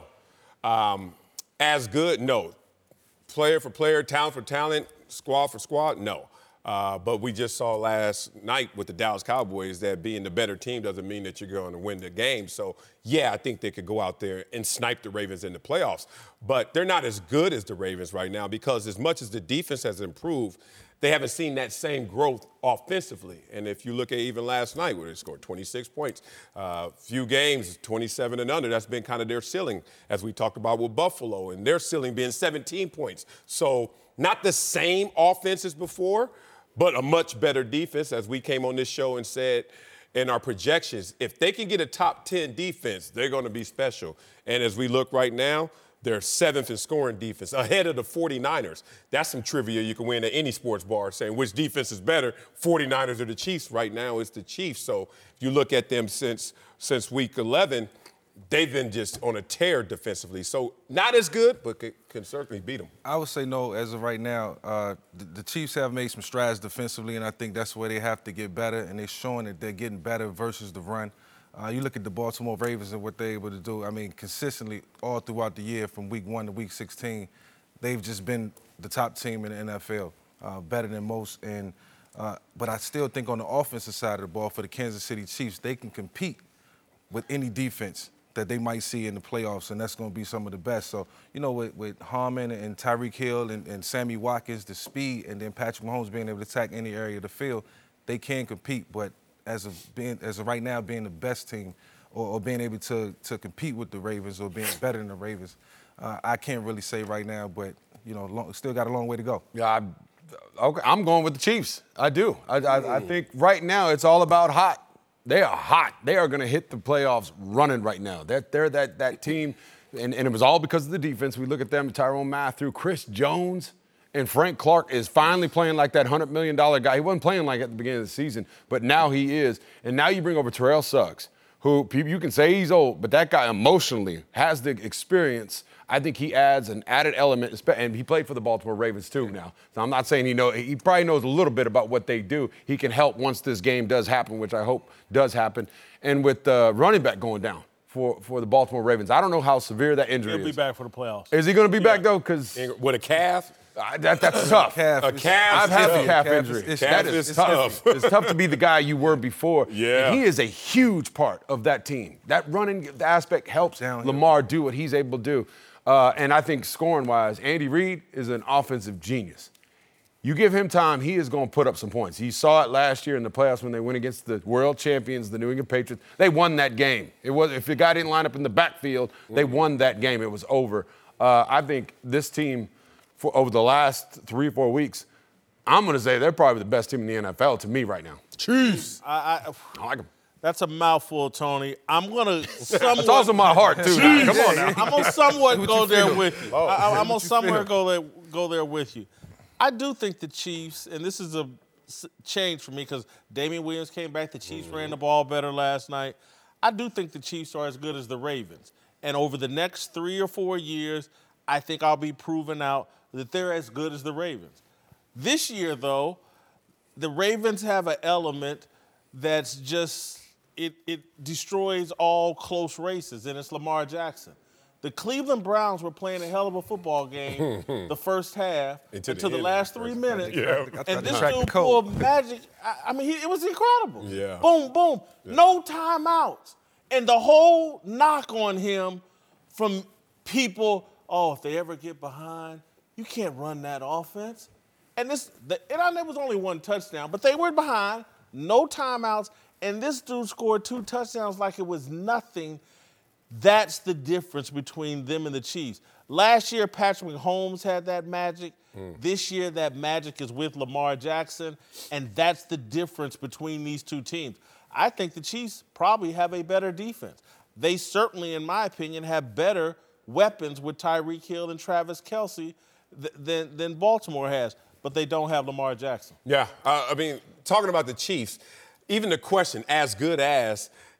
Um, as good, no. Player for player, talent for talent, squad for squad, no. Uh, but we just saw last night with the Dallas Cowboys that being the better team doesn't mean that you're going to win the game. So, yeah, I think they could go out there and snipe the Ravens in the playoffs. But they're not as good as the Ravens right now because as much as the defense has improved, they haven't seen that same growth offensively. And if you look at even last night where they scored twenty-six points, a uh, few games, twenty-seven and under, that's been kind of their ceiling, as we talked about with Buffalo, and their ceiling being seventeen points. So not the same offense as before, but a much better defense, as we came on this show and said in our projections. If they can get a top ten defense, they're going to be special. And as we look right now, they're seventh in scoring defense, ahead of the forty-niners. That's some trivia you can win at any sports bar, saying which defense is better, forty-niners or the Chiefs. Right now it's the Chiefs. So if you look at them since since week eleven, they've been just on a tear defensively. So not as good, but can, can certainly beat them. I would say no as of right now. Uh, the, the Chiefs have made some strides defensively, and I think that's where they have to get better, and they're showing that they're getting better versus the run. Uh, you look at the Baltimore Ravens and what they're able to do. I mean, consistently all throughout the year from week one to week sixteen, they've just been the top team in the N F L, uh, better than most. And uh, but I still think on the offensive side of the ball for the Kansas City Chiefs, they can compete with any defense that they might see in the playoffs, and that's going to be some of the best. So, you know, with, with Harmon and Tyreek Hill and, and Sammy Watkins, the speed, and then Patrick Mahomes being able to attack any area of the field, they can compete. But as of being, as of right now, being the best team, or, or being able to to compete with the Ravens, or being better than the Ravens, uh, I can't really say right now. But you know, long, still got a long way to go. Yeah, I, okay, I'm going with the Chiefs. I do. I, I, I think right now it's all about hot. They are hot. They are going to hit the playoffs running right now. They're, they're that that team, and, and it was all because of the defense. We look at them, Tyrone Matthew, Chris Jones. And Frank Clark is finally playing like that one hundred million dollars guy. He wasn't playing like at the beginning of the season, but now he is. And now you bring over Terrell Suggs, who you can say he's old, but that guy emotionally has the experience. I think he adds an added element, and he played for the Baltimore Ravens too now. So I'm not saying he know he probably knows a little bit about what they do. He can help once this game does happen, which I hope does happen. And with the running back going down for, for the Baltimore Ravens, I don't know how severe that injury He'll is. He'll be back for the playoffs. Is he going to be yeah. back though? Because with a calf. Uh, that, that's tough. Calf. A calf. I've had tough. a calf, calf injury. is- calf that is is tough. It's tough to be the guy you were before. Yeah. And he is a huge part of that team. That running aspect helps Downhill. Lamar do what he's able to do. Uh, and I think scoring-wise, Andy Reid is an offensive genius. You give him time, he is going to put up some points. You saw it last year in the playoffs when they went against the world champions, the New England Patriots. They won that game. It was if the guy didn't line up in the backfield, they won that game. It was over. Uh, I think this team, for over the last three or four weeks, I'm going to say they're probably the best team in the N F L to me right now. Chiefs. I, I, I like them. That's a mouthful, Tony. I'm going to somewhat. It's also my heart, too. Now. Come on now. I'm going to somewhat What go you there feel? with you. Oh, I, I'm what going to you somewhere feel? go there, go there with you. I do think the Chiefs, and this is a s- change for me because Damian Williams came back. The Chiefs ran the ball better last night. I do think the Chiefs are as good as the Ravens. And over the next three or four years, I think I'll be proven out that they're as good as the Ravens. This year, though, the Ravens have an element that's just, it, it destroys all close races, and it's Lamar Jackson. The Cleveland Browns were playing a hell of a football game the first half Until until the the end last of the three first- minutes. Yeah. I tried And to this crack the dude code. pulled magic. I, I mean, he, it was incredible. Yeah. Boom, boom. No timeouts. And the whole knock on him from people, oh, if they ever get behind, you can't run that offense. And this, the, and I know it was only one touchdown, but they were behind, no timeouts, and this dude scored two touchdowns like it was nothing. That's the difference between them and the Chiefs. Last year, Patrick Mahomes had that magic. Mm. This year, that magic is with Lamar Jackson, and that's the difference between these two teams. I think the Chiefs probably have a better defense. They certainly, in my opinion, have better weapons with Tyreek Hill and Travis Kelce th- than, than Baltimore has, but they don't have Lamar Jackson. Yeah, uh, I mean, talking about the Chiefs, even the question, as good as,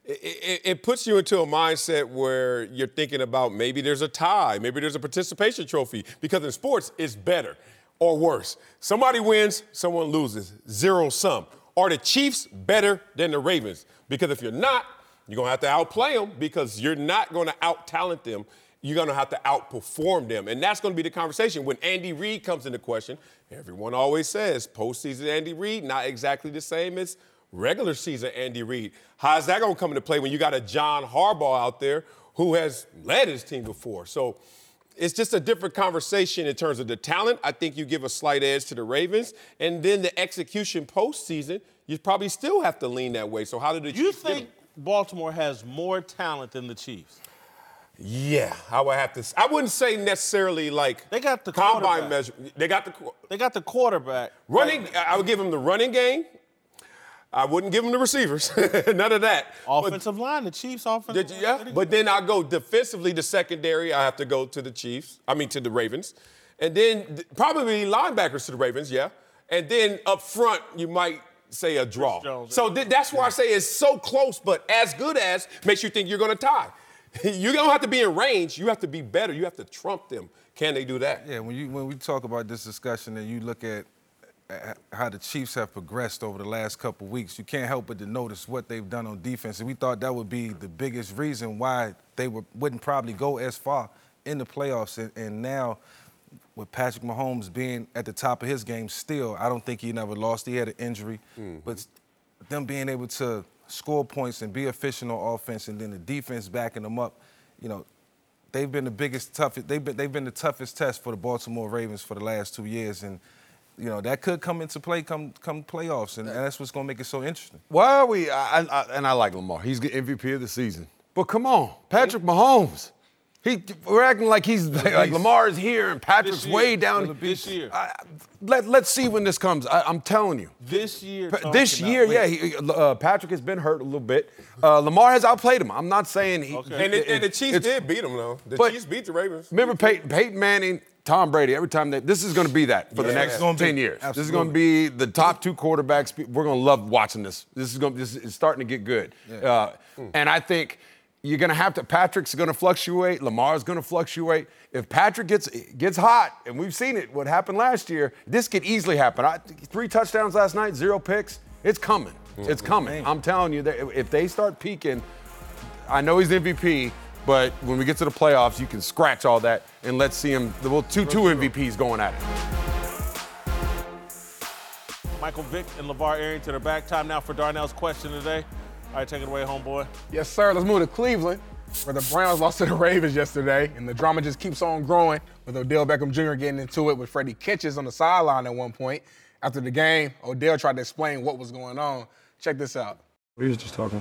it, it, it puts you into a mindset where you're thinking about maybe there's a tie, maybe there's a participation trophy, because in sports, it's better or worse. Somebody wins, someone loses, zero sum. Are the Chiefs better than the Ravens? Because if you're not, you're going to have to outplay them because you're not going to out-talent them. You're going to have to outperform them. And that's going to be the conversation. When Andy Reid comes into question, everyone always says postseason Andy Reid, not exactly the same as regular season Andy Reid. How's that going to come into play when you got a John Harbaugh out there who has led his team before? So it's just a different conversation in terms of the talent. I think you give a slight edge to the Ravens. And then the execution postseason, you probably still have to lean that way. So how did the You Chiefs think Baltimore has more talent than the Chiefs? Yeah, I would have to. I wouldn't say necessarily like They got the combine quarterback. measure. They got the They got the quarterback. running. I would give them the running game. I wouldn't give them the receivers. None of that. Offensive line, the Chiefs' offensive But, line. yeah, pretty but good. then I go defensively, the secondary. I have to go to the Chiefs. I mean to the Ravens, and then th- probably linebackers to the Ravens. Yeah, and then up front you might say a draw. Jones, so th- that's why I say it's so close, but as good as makes you think you're going to tie. You don't have to be in range. You have to be better. You have to trump them. Can they do that? Yeah, when you when we talk about this discussion and you look at uh, how the Chiefs have progressed over the last couple weeks, you can't help but to notice what they've done on defense. And we thought that would be the biggest reason why they were, wouldn't probably go as far in the playoffs. And, and now, with Patrick Mahomes being at the top of his game still, I don't think he never lost. He had an injury. Mm-hmm. But them being able to score points and be efficient on offense, and then the defense backing them up, you know, they've been the biggest, toughest. They've been they've been the toughest test for the Baltimore Ravens for the last two years, and you know that could come into play come come playoffs, and, and that's what's going to make it so interesting. Why are we? I, I, and I like Lamar. He's the M V P of the season. But come on, Patrick Mahomes. He, we're acting like he's like Lamar is here and Patrick's This year. way down. This year. I, let, let's see when this comes. I, I'm telling you. This year. Pa- this year, yeah. He, uh, Patrick has been hurt a little bit. Uh, Lamar has outplayed him. I'm not saying he. Okay. And, it, and the it- Chiefs it's- did beat them, though. The But- Chiefs beat the Ravens. Remember Peyton, Peyton Manning, Tom Brady, every time they, this is going to be that for the Yeah. next It's gonna be. ten years. This is Absolutely. going to be the top two quarterbacks. We're going to love watching this. This is going to, this is starting to get good. Uh, and I think you're going to have to, Patrick's going to fluctuate. Lamar's going to fluctuate. If Patrick gets gets hot, and we've seen it, what happened last year, this could easily happen. I, three touchdowns last night, zero picks. It's coming. It's coming. I'm telling you, that if they start peaking, I know he's the M V P, but when we get to the playoffs, you can scratch all that and let's see him. Well, two two M V Ps going at it. Michael Vick and LeVar Arrington are back. Time now for Darnell's question today. All right, take it away, homeboy. Yes, sir. Let's move to Cleveland, where the Browns lost to the Ravens yesterday, and the drama just keeps on growing with Odell Beckham Junior getting into it with Freddie Kitchens on the sideline at one point. After the game, Odell tried to explain what was going on. Check this out. We was just talking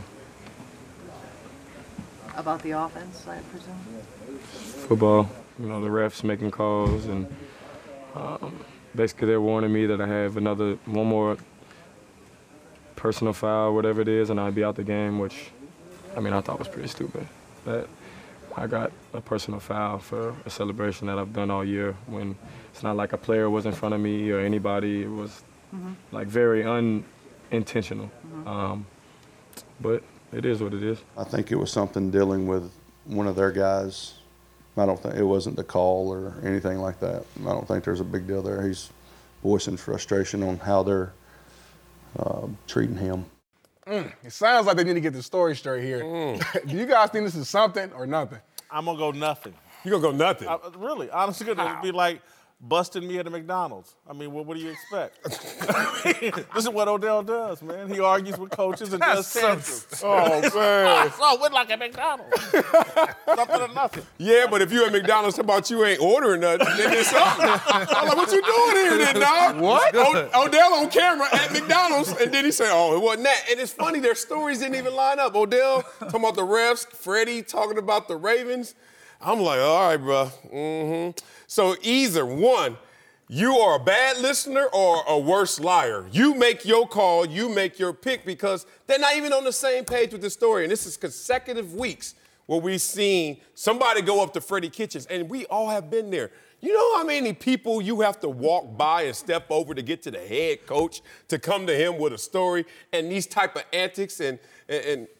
About the offense, I presume? football, you know, the refs making calls, and um, basically they're warning me that I have another, one more personal foul, whatever it is, and I'd be out the game, which, I mean, I thought was pretty stupid. That I got a personal foul for a celebration that I've done all year when it's not like a player was in front of me or anybody. It was Mm-hmm. like very unintentional. Mm-hmm. Um, but it is what it is. I think it was something dealing with one of their guys. I don't think it wasn't the call or anything like that. I don't think there's a big deal there. He's voicing frustration on how they're uh, treating him. Mm, it sounds like they need to get the story straight here. Mm. Do you guys think this is something or nothing? I'm going to go nothing. You're going to go nothing. I, really, honestly, it would be like busting me at a McDonald's. I mean, what, what do you expect? This is what Odell does, man. He argues with coaches and does tantrums. Oh, man. So I went like at McDonald's. Something or nothing. Yeah, but if you at McDonald's, how about you ain't ordering nothing, then it's something. I'm like, what you doing here then, dog? What? O- Odell on camera at McDonald's, and then he said, oh, it wasn't that. And it's funny, their stories didn't even line up. Odell talking about the refs, Freddie talking about the Ravens. I'm like, all right, bro. Mm-hmm. So either one, you are a bad listener or a worse liar. You make your call, you make your pick, because they're not even on the same page with the story. And this is consecutive weeks where we've seen somebody go up to Freddie Kitchens, and we all have been there. You know how many people you have to walk by and step over to get to the head coach to come to him with a story and these type of antics and, and, and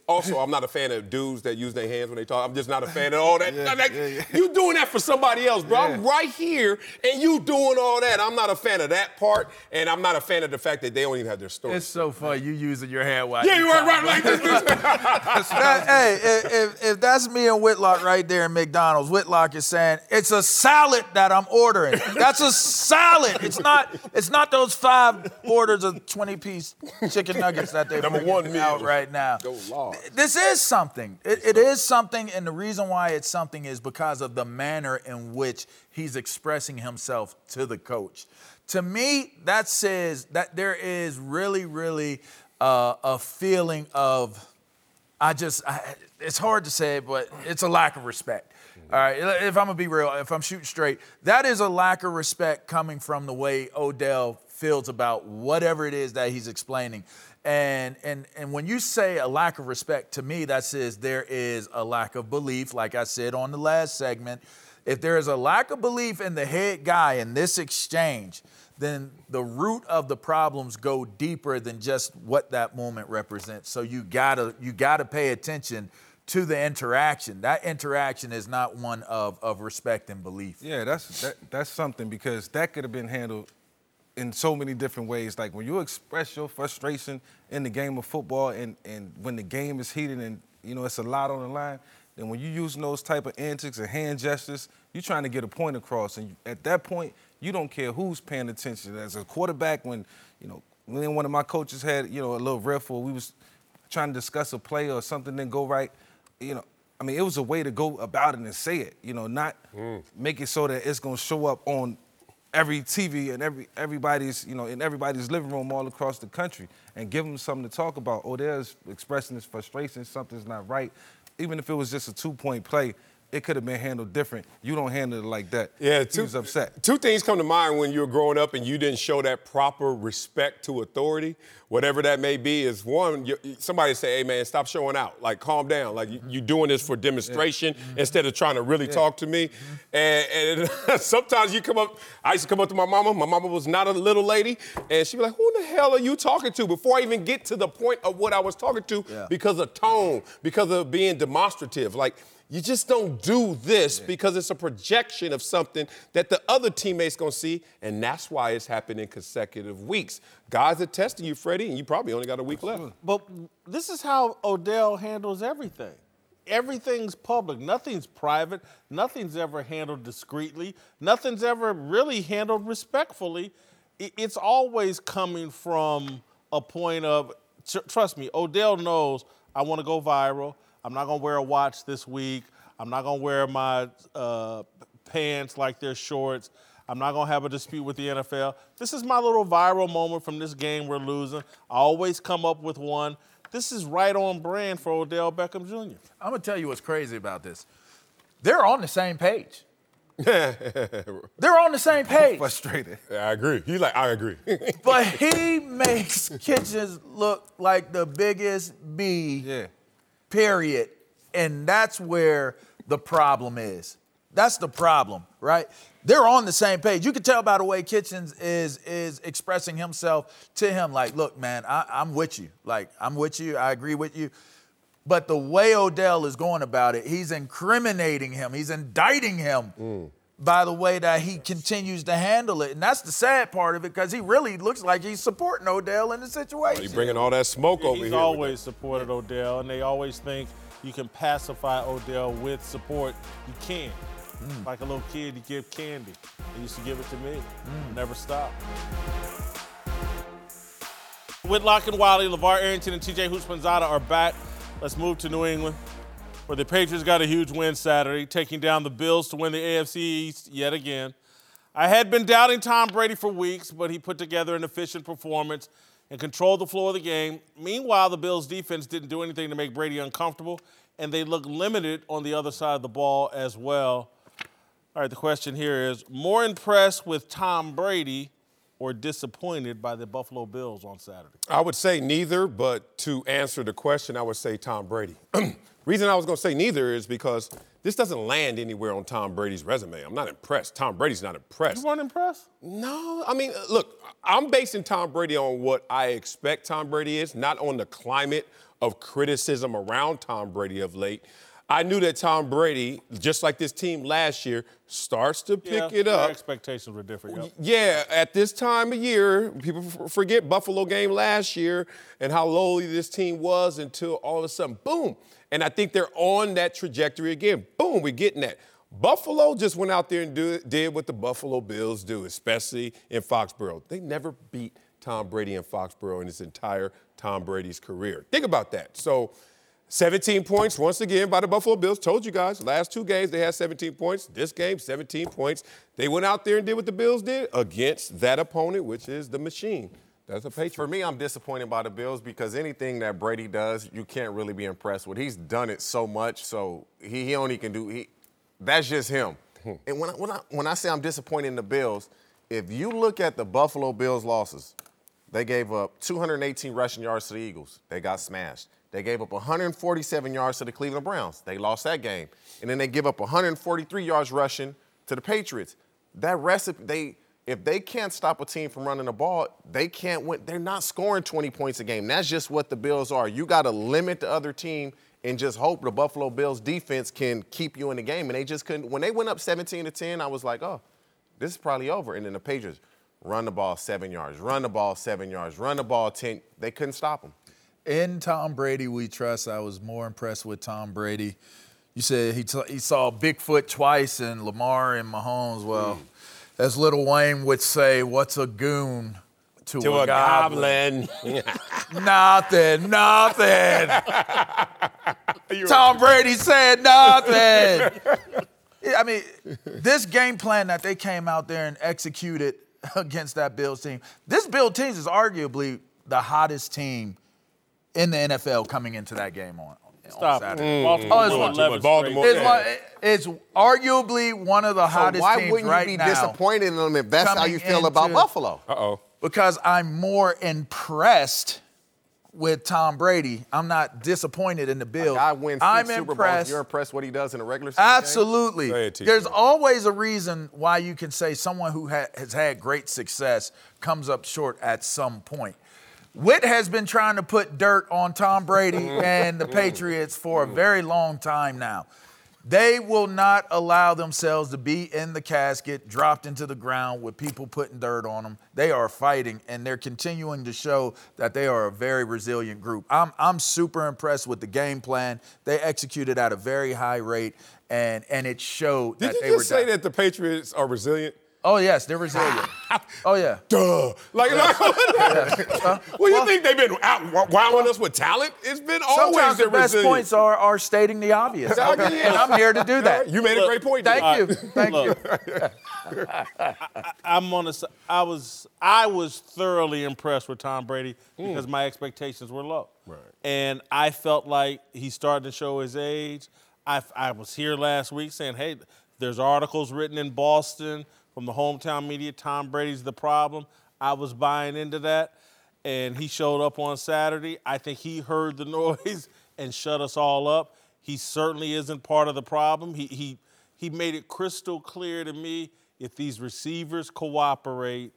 Also, I'm not a fan of dudes that use their hands when they talk. I'm just not a fan of all that. Yeah, Like, yeah, yeah. You doing that for somebody else, bro. Yeah. I'm right here, and you doing all that. I'm not a fan of that part, and I'm not a fan of the fact that they don't even have their story. It's so funny you using your hand while Yeah, you you're right, talk. right, like this. this. That- hey, if, if, if that's me and Whitlock right there in McDonald's, Whitlock is saying it's a salad that I'm ordering. That's a salad. It's not. It's not those five orders of twenty-piece chicken nuggets that they Number one meal out right now. Go long. This is something. It, it is something, and the reason why it's something is because of the manner in which he's expressing himself to the coach. To me, that says that there is really, really uh, a feeling of, I just, I, it's hard to say it, but it's a lack of respect. All right, if I'm gonna be real, if I'm shooting straight, that is a lack of respect coming from the way Odell feels about whatever it is that he's explaining. And, and, and when you say a lack of respect, to me, that says there is a lack of belief, like I said on the last segment. If there is a lack of belief in the head guy in this exchange, then the root of the problems go deeper than just what that moment represents. So you gotta, you gotta pay attention to the interaction. That interaction is not one of, of respect and belief. Yeah, that's that, that's something because that could have been handled in so many different ways. Like when you express your frustration in the game of football and, and when the game is heated and, you know, it's a lot on the line, then when you using those type of antics and hand gestures, you're trying to get a point across. And you, at that point, you don't care who's paying attention. As a quarterback, when, you know, when one of my coaches had, you know, a little riff or we was trying to discuss a play or something didn't go right, you know, I mean, it was a way to go about it and say it, you know, not mm. make it so that it's going to show up on every T V and every everybody's, you know, in everybody's living room all across the country and give them something to talk about. Odell's expressing his frustration, something's not right. Even if it was just a two-point play, it could have been handled different. You don't handle it like that. Yeah, he two, was upset. Two things come to mind when you were growing up and you didn't show that proper respect to authority, whatever that may be, is one, you, somebody say, hey, man, stop showing out. Like, calm down. Like, you, you doing this for demonstration yeah. mm-hmm. instead of trying to really yeah. talk to me. Mm-hmm. And, and sometimes you come up, I used to come up to my mama. My mama was not a little lady. And she'd be like, who the hell are you talking to? Before I even get to the point of what I was talking to, yeah. because of tone, because of being demonstrative. Like, you just don't do this yeah. because it's a projection of something that the other teammates gonna see, and that's why it's happening consecutive weeks. Guys are testing you, Freddie, and you probably only got a week left. But this is how Odell handles everything. Everything's public. Nothing's private. Nothing's ever handled discreetly. Nothing's ever really handled respectfully. It's always coming from a point of, trust me, Odell knows I want to go viral. I'm not going to wear a watch this week. I'm not going to wear my uh, pants like they're shorts. I'm not going to have a dispute with the N F L. This is my little viral moment from this game we're losing. I always come up with one. This is right on brand for Odell Beckham Junior I'm going to tell you what's crazy about this. They're on the same page. They're on the same page. Frustrated. Yeah, I agree. He's like, I agree. But he makes Kitchens look like the biggest B. Yeah. Period. And that's where the problem is. That's the problem, right? They're on the same page. You can tell by the way Kitchens is is expressing himself to him like, look, man, I, I'm with you. Like, I'm with you. I agree with you. But the way Odell is going about it, he's incriminating him. He's indicting him mm. by the way that he continues to handle it. And that's the sad part of it because he really looks like he's supporting Odell in the situation. He's bringing all that smoke yeah, over he's here. He's always supported Odell, and they always think you can pacify Odell with support. You can't. Mm. Like a little kid, you give candy. They used to give it to me. Mm. Never stop. Whitlock and Wiley, LeVar Arrington and T J Houshmandzadeh are back. Let's move to New England, where the Patriots got a huge win Saturday, taking down the Bills to win the A F C East yet again. I had been doubting Tom Brady for weeks, but he put together an efficient performance and controlled the flow of the game. Meanwhile, the Bills' defense didn't do anything to make Brady uncomfortable, and they looked limited on the other side of the ball as well. All right, the question here is, more impressed with Tom Brady or disappointed by the Buffalo Bills on Saturday? I would say neither, but to answer the question, I would say Tom Brady. Reason I was going to say neither is because this doesn't land anywhere on Tom Brady's resume. I'm not impressed. Tom Brady's not impressed. You weren't impressed? No. I mean, look, I'm basing Tom Brady on what I expect Tom Brady is, not on the climate of criticism around Tom Brady of late. I knew that Tom Brady, just like this team last year, starts to pick yeah, it up. Their expectations were different. Yep. Yeah, at this time of year, people f- forget Buffalo game last year and how lowly this team was until all of a sudden, boom. And I think they're on that trajectory again. Boom, we're getting that. Buffalo just went out there and do, did what the Buffalo Bills do, especially in Foxborough. They never beat Tom Brady in Foxborough in his entire Tom Brady's career. Think about that. So seventeen points, once again, by the Buffalo Bills. Told you guys, last two games they had seventeen points. This game, seventeen points. They went out there and did what the Bills did against that opponent, which is the machine. That's a Patriot. For me, I'm disappointed by the Bills because anything that Brady does, you can't really be impressed with. He's done it so much, so he, he only can do he. That's just him. And when I, when I when I say I'm disappointed in the Bills, if you look at the Buffalo Bills losses, they gave up two hundred eighteen rushing yards to the Eagles. They got smashed. They gave up one hundred forty-seven yards to the Cleveland Browns. They lost that game. And then they give up one hundred forty-three yards rushing to the Patriots. That recipe, they if they can't stop a team from running the ball, they can't win. They're not scoring twenty points a game. That's just what the Bills are. You got to limit the other team and just hope the Buffalo Bills defense can keep you in the game. And they just couldn't. When they went up seventeen to ten, I was like, oh, this is probably over. And then the Patriots run the ball seven yards, run the ball seven yards, run the ball ten. They couldn't stop them. In Tom Brady we trust, I was more impressed with Tom Brady. You said he t- he saw Bigfoot twice and Lamar and Mahomes. Well, mm. as Lil Wayne would say, what's a goon to, to a, a goblin? goblin? Nothing, nothing. Tom Brady said nothing. I mean, this game plan that they came out there and executed against that Bills team, this Bills team is arguably the hottest team in the N F L coming into that game on, Stop. on Saturday. Mm. Baltimore, oh, it's, eleven Baltimore, it's, yeah. one, it's arguably one of the hottest so why teams wouldn't right you be now. disappointed in them if that's how you feel into, about Buffalo? Uh-oh. Because I'm more impressed with Tom Brady. I'm not disappointed in the Bills. I win six I'm Super impressed. Bowls. You're impressed what he does in a regular season Absolutely. Game? There's always a reason why you can say someone who ha- has had great success comes up short at some point. Witt has been trying to put dirt on Tom Brady and the Patriots for a very long time now. They will not allow themselves to be in the casket, dropped into the ground with people putting dirt on them. They are fighting, and they're continuing to show that they are a very resilient group. I'm I'm super impressed with the game plan. They executed at a very high rate, and, and it showed Did that you they were just say down. that the Patriots are resilient? Oh, yes, they're resilient. Oh, yeah. Duh. Like, like Uh, well, you think they've been out wowing us with talent? It's been always Sometimes the best resilient. points are, are stating the obvious. Okay. And I'm here to do that. You made a great point. Thank dude. you. Thank Look, you. I, I'm on the. I was. I was thoroughly impressed with Tom Brady because my expectations were low, Right. and I felt like he's starting to show his age. I, I was here last week saying, "Hey, there's articles written in Boston from the hometown media. Tom Brady's the problem." I was buying into that, and he showed up on Saturday. I think he heard the noise and shut us all up. He certainly isn't part of the problem. He he he made it crystal clear to me, if these receivers cooperate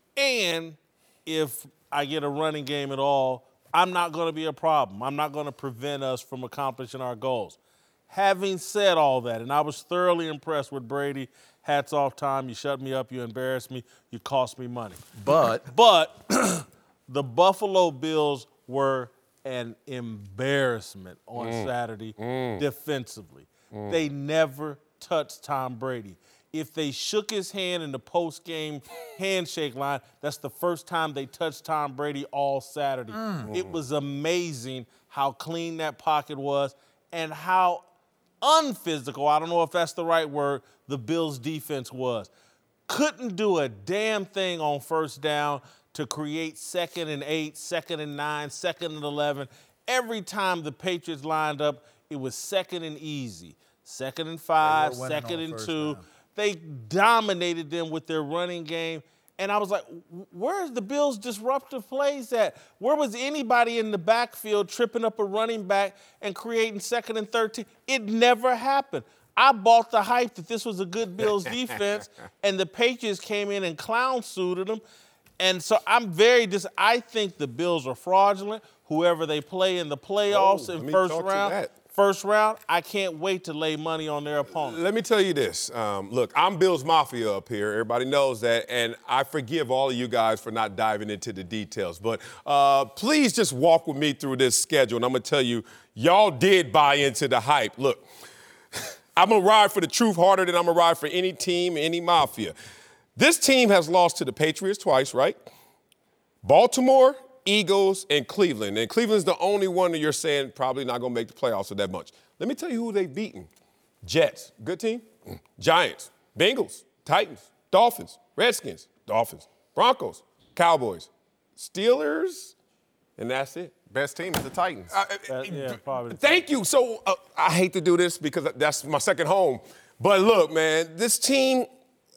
and if I get a running game at all, I'm not going to be a problem. I'm not going to prevent us from accomplishing our goals. Having said all that, and I was thoroughly impressed with Brady, hats off, Tom. You shut me up. You embarrassed me. You cost me money. But But the Buffalo Bills were an embarrassment on Mm. Saturday Mm. defensively. Mm. They never touched Tom Brady. If they shook his hand in the post-game handshake line, that's the first time they touched Tom Brady all Saturday. Mm. It was amazing how clean that pocket was and how unphysical, I don't know if that's the right word, the Bills' defense was. Couldn't do a damn thing on first down to create second and eight, second and nine, second and eleven. Every time the Patriots lined up, it was second and easy, second and five, They were winning second on and first two. down. They dominated them with their running game, And I was like, where's the Bills' disruptive plays at? Where was anybody in the backfield tripping up a running back and creating second and thirteen? It never happened. I bought the hype that this was a good Bills defense, and the Patriots came in and clown suited them. And so I'm very dis. I think the Bills are fraudulent. Whoever they play in the playoffs oh, in first round, first round, I can't wait to lay money on their opponent. Let me tell you this. Um, look, I'm Bills Mafia up here. Everybody knows that, and I forgive all of you guys for not diving into the details. But uh, please just walk with me through this schedule, and I'm gonna tell you, y'all did buy into the hype. Look. I'm going to ride for the truth harder than I'm going to ride for any team, any mafia. This team has lost to the Patriots twice, right? Baltimore, Eagles, and Cleveland. And Cleveland's the only one that you're saying probably not going to make the playoffs or that much. Let me tell you who they've beaten. Jets, good team. Giants, Bengals, Titans, Dolphins, Redskins, Dolphins, Broncos, Cowboys, Steelers, and that's it. Best team is the Titans. Uh, Uh, yeah, probably. Thank you. So uh, I hate to do this because that's my second home. But look, man, this team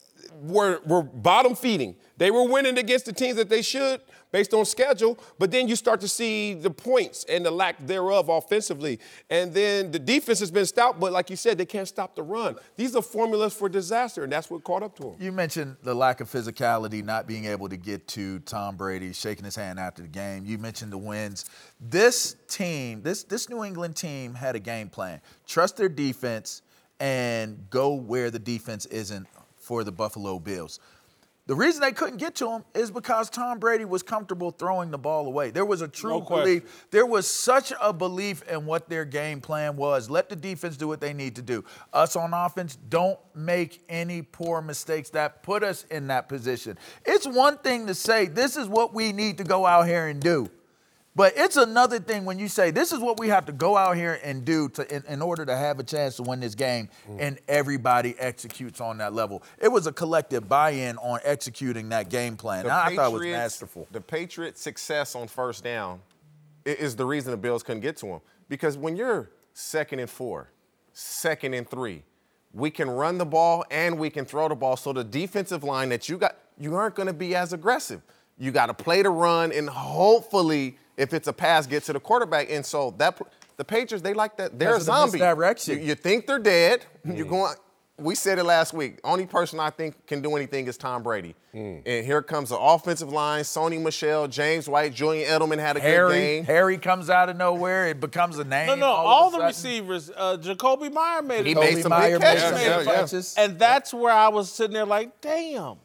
were, were bottom feeding. They were winning against the teams that they should based on schedule, but then you start to see the points and the lack thereof offensively. And then the defense has been stout, but like you said, they can't stop the run. These are formulas for disaster, and that's what caught up to them. You mentioned the lack of physicality, not being able to get to Tom Brady, shaking his hand after the game. You mentioned the wins. This team, this, this New England team had a game plan. Trust their defense and go where the defense isn't for the Buffalo Bills. The reason they couldn't get to him is because Tom Brady was comfortable throwing the ball away. There was a true No question. belief. There was such a belief in what their game plan was. Let the defense do what they need to do. Us on offense, don't make any poor mistakes that put us in that position. It's one thing to say, this is what we need to go out here and do. But it's another thing when you say, this is what we have to go out here and do to, in, in order to have a chance to win this game, mm. and everybody executes on that level. It was a collective buy-in on executing that game plan. The I thought it was Patriots- masterful. The Patriots' success on first down i- is the reason the Bills couldn't get to them. Because when you're second and four, second and three, we can run the ball and we can throw the ball. So the defensive line that you got, you aren't going to be as aggressive. You got to play the run and hopefully, if it's a pass, get to the quarterback. And so that the Patriots, they like that. They're Because a of the zombie. misdirection. You, you think they're dead. Mm. You're going. We said it last week. Only person I think can do anything is Tom Brady. Mm. And here comes the offensive line. Sony Michel, James White, Julian Edelman had a Harry, good game. Harry comes out of nowhere. It becomes a name. No, no, all, all of a the sudden. receivers. Uh, Jacoby Meyer made He it. made some Meyer big made catches. some Yeah, big yeah. catches. And that's where I was sitting there like, damn.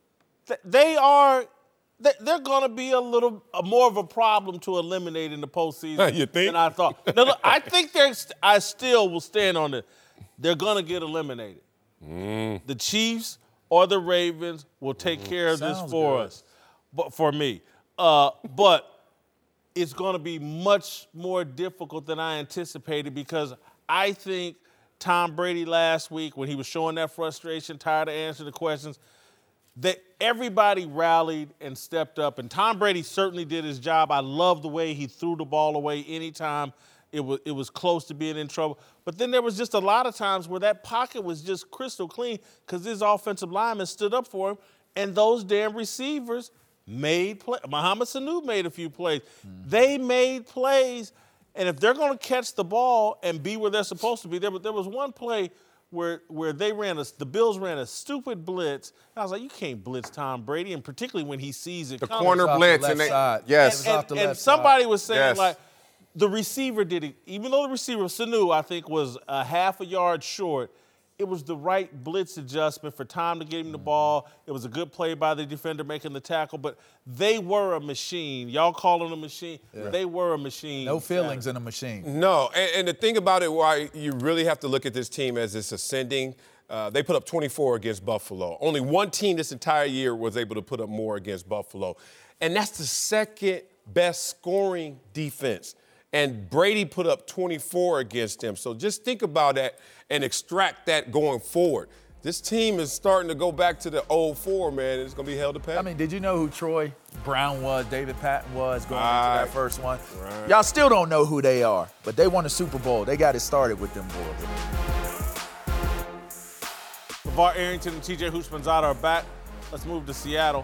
Th- They are, th- they're going to be a little uh, more of a problem to eliminate in the postseason You think? than I thought. No, look, I think they're, st- I still will stand on it. They're going to get eliminated. Mm. The Chiefs or the Ravens will take care of this Sounds for good. us, but for me. Uh, but it's going to be much more difficult than I anticipated because I think Tom Brady last week, when he was showing that frustration, tired of answering the questions, that everybody rallied and stepped up. And Tom Brady certainly did his job. I love the way he threw the ball away anytime it was, it was close to being in trouble. But then there was just a lot of times where that pocket was just crystal clean because his offensive lineman stood up for him, and those damn receivers made plays. Mohamed Sanu made a few plays. Mm-hmm. They made plays, and if they're going to catch the ball and be where they're supposed to be, there, there was one play where where they ran a, the Bills ran a stupid blitz. And I was like, you can't blitz Tom Brady, and particularly when he sees it The coming. corner Off the blitz. left And they, side. yes. It was off And, the and left somebody side. was saying, Yes. like, the receiver did it. Even though the receiver, Sanu, I think, was a half a yard short, it was the right blitz adjustment for Tom to get him the ball. It was a good play by the defender making the tackle, but they were a machine. Y'all call them a machine. Yeah. They were a machine. No feelings in a machine. No, and, and the thing about it, why you really have to look at this team as it's ascending, uh, they put up twenty-four against Buffalo. Only one team this entire year was able to put up more against Buffalo. And that's the second best scoring defense. And Brady put up twenty-four against them. So just think about that and extract that going forward. This team is starting to go back to the old four, man. It's going to be held to pay. I mean, did you know who Troy Brown was, David Patton was going Right. into that first one? Right. Y'all still don't know who they are, but they won a Super Bowl. They got it started with them boys. LeVar Arrington and T J Houshmandzadeh are back. Let's move to Seattle.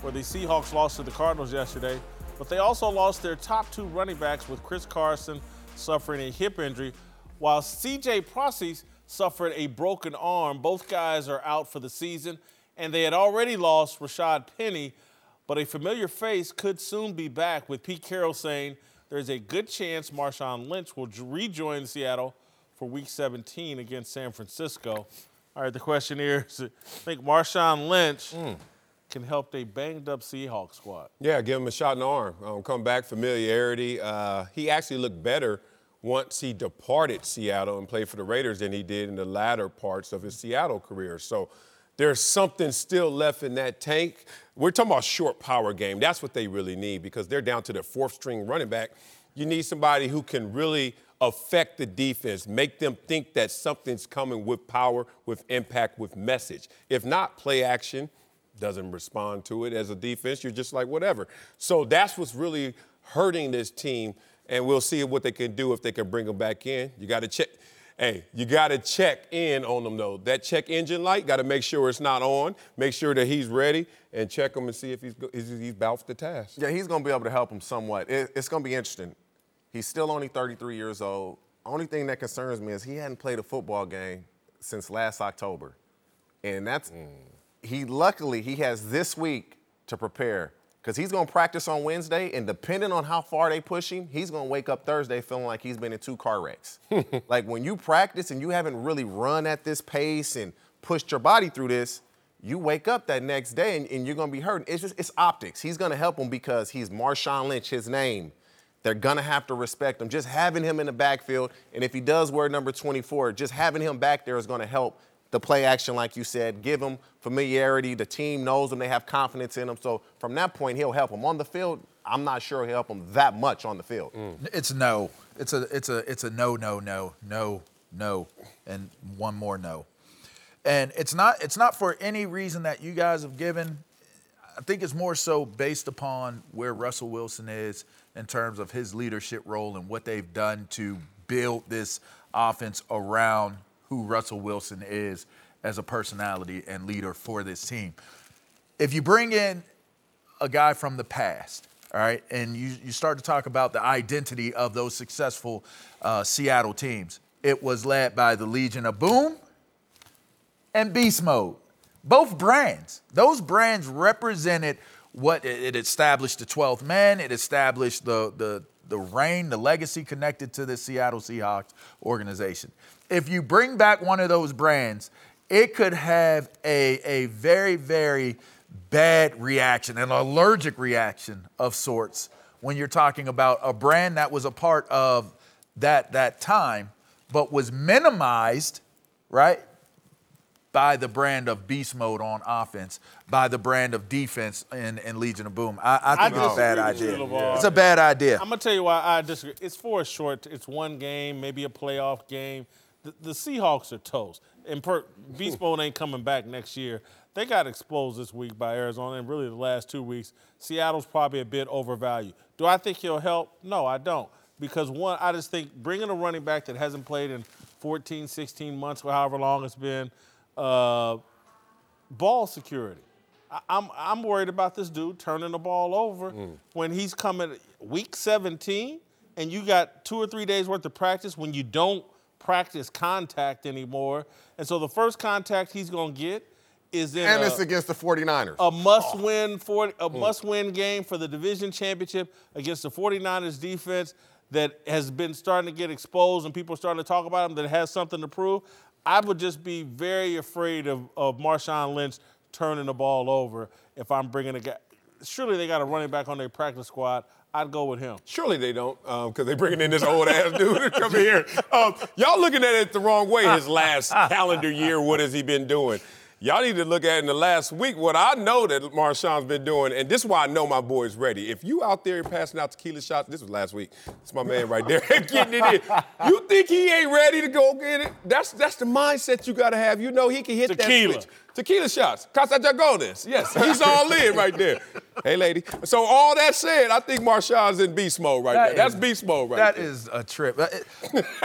where the Seahawks lost to the Cardinals yesterday, but they also lost their top two running backs with Chris Carson suffering a hip injury, while C J Prosise suffered a broken arm. Both guys are out for the season, and they had already lost Rashad Penny, but a familiar face could soon be back, with Pete Carroll saying there's a good chance Marshawn Lynch will rejoin Seattle for Week seventeen against San Francisco. All right, the question here is, I think Marshawn Lynch mm. can help a banged-up Seahawks squad. Yeah, give him a shot in the arm. Um, come back, familiarity. Uh, he actually looked better once he departed Seattle and played for the Raiders than he did in the latter parts of his Seattle career. So there's something still left in that tank. We're talking about short power game. That's what they really need, because they're down to their fourth-string running back. You need somebody who can really affect the defense, make them think that something's coming with power, with impact, with message. If not, play action doesn't respond to it as a defense. You're just like, whatever. So that's what's really hurting this team, and we'll see what they can do if they can bring them back in. You got to check. Hey, you got to check in on them, though. That check engine light, got to make sure it's not on, make sure that he's ready, and check him and see if he's he's, he's about for the task. Yeah, he's going to be able to help him somewhat. It, it's going to be interesting. He's still only thirty-three years old. Only thing that concerns me is he hadn't played a football game since last October. And that's mm. he luckily he has this week to prepare, because he's going to practice on Wednesday, and depending on how far they push him, he's going to wake up Thursday feeling like he's been in two car wrecks. Like, when you practice and you haven't really run at this pace and pushed your body through this, you wake up that next day and, and you're going to be hurting. It's just it's optics. He's going to help him because he's Marshawn Lynch, his name. They're going to have to respect him. Just having him in the backfield, and if he does wear number twenty-four, just having him back there is going to help the play action, like you said, give him familiarity. The team knows him. They have confidence in him. So from that point, he'll help him. On the field, I'm not sure he'll help him that much on the field. Mm. It's no. It's a it's a it's a no, no, no, no, no, and one more no. And it's not it's not for any reason that you guys have given. I think it's more so based upon where Russell Wilson is in terms of his leadership role and what they've done to build this offense around who Russell Wilson is as a personality and leader for this team. If you bring in a guy from the past, all right, and you, you start to talk about the identity of those successful uh, Seattle teams, it was led by the Legion of Boom and Beast Mode. Both brands. Those brands represented what it established the twelfth man. It established the, the, the reign, the legacy connected to the Seattle Seahawks organization. If you bring back one of those brands, it could have a, a very, very bad reaction, an allergic reaction of sorts, when you're talking about a brand that was a part of that, that time, but was minimized, right, by the brand of beast mode on offense, by the brand of defense in, in Legion of Boom. I, I think I it's a bad idea. Yeah. It's a bad idea. I'm going to tell you why I disagree. It's for a short, it's one game, maybe a playoff game. The, the Seahawks are toast. And per, beast mode ain't coming back next year. They got exposed this week by Arizona, and really the last two weeks. Seattle's probably a bit overvalued. Do I think he'll help? No, I don't. Because, one, I just think bringing a running back that hasn't played in fourteen, sixteen months, or however long it's been, Uh, ball security. I, I'm I'm worried about this dude turning the ball over mm. when he's coming week seventeen, and you got two or three days worth of practice when you don't practice contact anymore. And so the first contact he's gonna get is in and a, it's against the forty-niners. A must-win for a mm. must-win game for the division championship against the forty-niners defense that has been starting to get exposed, and people are starting to talk about him, that has something to prove. I would just be very afraid of, of Marshawn Lynch turning the ball over if I'm bringing a guy. Surely they got a running back on their practice squad. I'd go with him. Surely they don't, because um, they're bringing in this old-ass dude to come here. Um, y'all looking at it the wrong way his last calendar year. What has he been doing? Y'all need to look at it in the last week. What I know that Marshawn's been doing, and this is why I know my boy's ready. If you out there passing out tequila shots, this was last week. It's my man right there getting it in. You think he ain't ready to go get it? That's that's the mindset you got to have. You know he can hit tequila. that switch. Tequila shots. Casajagones. Yes, he's all in right there. Hey, lady. So all that said, I think Marshawn's in beast mode right that there. Is, that's beast mode right that there. That is a trip.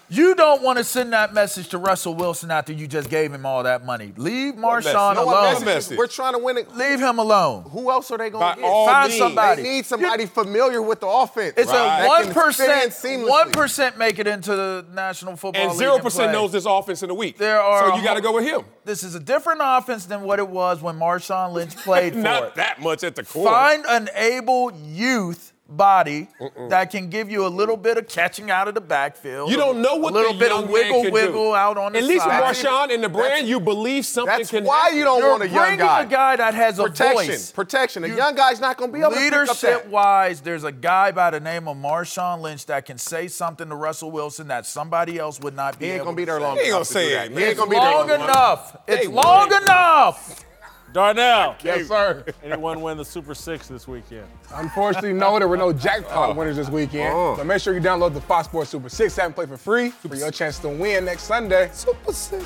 You don't want to send that message to Russell Wilson after you just gave him all that money. Leave Marshawn No, alone. message? We're trying to win it. Leave him alone. Who else are they going By to get? all Find means. somebody. They need somebody familiar with the offense. It's Right. a That one can fit percent. in seamlessly. One percent make it into the National Football And League. zero percent play. knows this offense in a week. There are so you got to go with him. This is a different offense than what it was when Marshawn Lynch played for Not it. that much at the core. Find an able youth body Mm-mm. that can give you a little bit of catching out of the backfield. You don't know what a little the bit young of man wiggle can wiggle do. out on the At least with side. Marshawn and the brand, you believe something That's can why happen. you don't You're want a young bringing guy. a guy that has a Protection. voice. Protection. A You- young guy's not going to be able to pick up that. Leadership-wise, there's a guy by the name of Marshawn Lynch that can say something to Russell Wilson that somebody else would not be He ain't able going to be to there say. long He ain't enough gonna to say do it, that. man. He ain't It's going to be there long long enough. It's They long won. enough. Darnell, Yes, sir. anyone win the Super Six this weekend? Unfortunately, no, there were no jackpot winners this weekend. Uh. So make sure you download the Fox Sports Super Six app and play for free for your chance to win next Sunday. Super Six.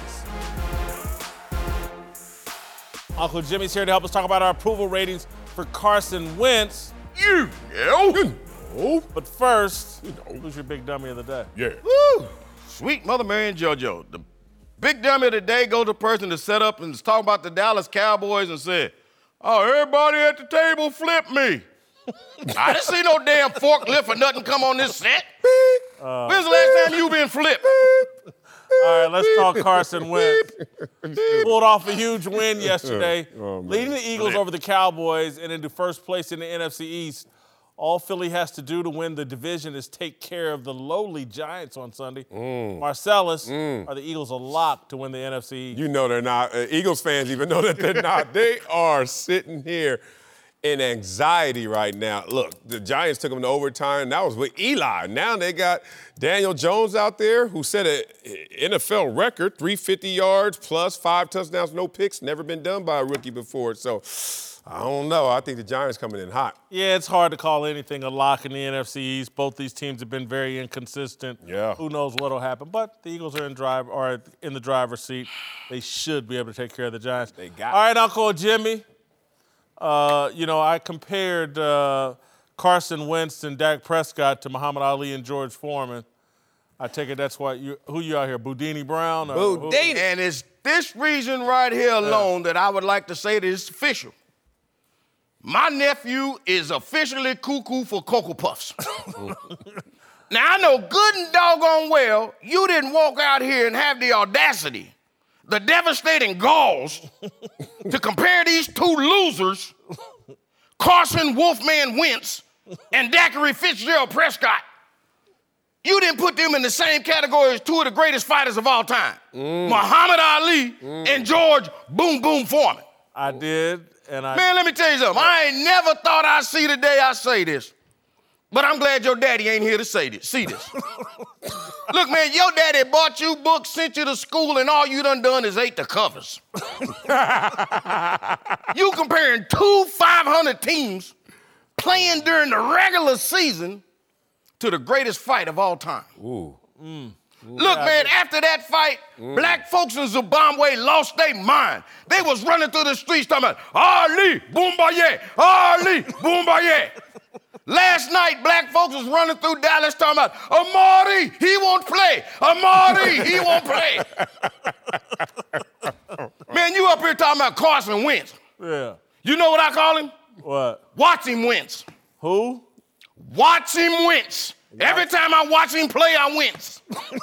Uncle Jimmy's here to help us talk about our approval ratings for Carson Wentz. You know. But first, who's your big dummy of the day? Yeah. Woo! Sweet Mother Mary and JoJo. The big dummy of the day goes to the person that set up and was talking about the Dallas Cowboys and said, oh, everybody at the table flip me. I didn't see no damn forklift or nothing come on this set. Uh, When's the last time you been flipped? All right, let's talk Carson Wentz. Pulled off a huge win yesterday, Oh, man. leading the Eagles over the Cowboys and into first place in the N F C East. All Philly has to do to win the division is take care of the lowly Giants on Sunday. Mm. Marcellus, are the Eagles a lock to win the N F C East? You know they're not. Uh, Eagles fans even know that they're not. They are sitting here in anxiety right now. Look, the Giants took them to overtime. That was with Eli. Now they got Daniel Jones out there who set an N F L record, three hundred fifty yards plus five touchdowns, no picks. Never been done by a rookie before. So I don't know. I think the Giants coming in hot. Yeah, it's hard to call anything a lock in the N F C East. Both these teams have been very inconsistent. Yeah. Who knows what'll happen? But the Eagles are in drive or in the driver's seat. They should be able to take care of the Giants. They got All right, Uncle Jimmy. Uh, you know, I compared uh, Carson Wentz and Dak Prescott to Muhammad Ali and George Foreman. I take it that's why you who you out here, Boudini Brown? Or who? Boudini. And it's this reason right here alone that I would like to say that it's official. My nephew is officially cuckoo for Cocoa Puffs. Now, I know good and doggone well you didn't walk out here and have the audacity, the devastating galls, to compare these two losers, Carson Wolfman Wentz and Dackery Fitzgerald Prescott. You didn't put them in the same category as two of the greatest fighters of all time, mm. Muhammad Ali mm. and George Boom Boom Foreman. I did, and I... Man, let me tell you something. I ain't never thought I'd see the day I say this. But I'm glad your daddy ain't here to say this. See this. Look, man, your daddy bought you books, sent you to school, and all you done done is ate the covers. You comparing two five hundred teams playing during the regular season to the greatest fight of all time. Ooh. Mm. Look, man, after that fight, mm. black folks in Zimbabwe lost their mind. They was running through the streets talking about, Ali, Boombaye, Ali, Boombaye. Last night, black folks was running through Dallas talking about, Amari, he won't play. Amari, he won't play. Man, you up here talking about Carson Wentz. Yeah. You know what I call him? What? Watch him Wentz. Who? Watch him Wentz. Every time I watch him play, I wince.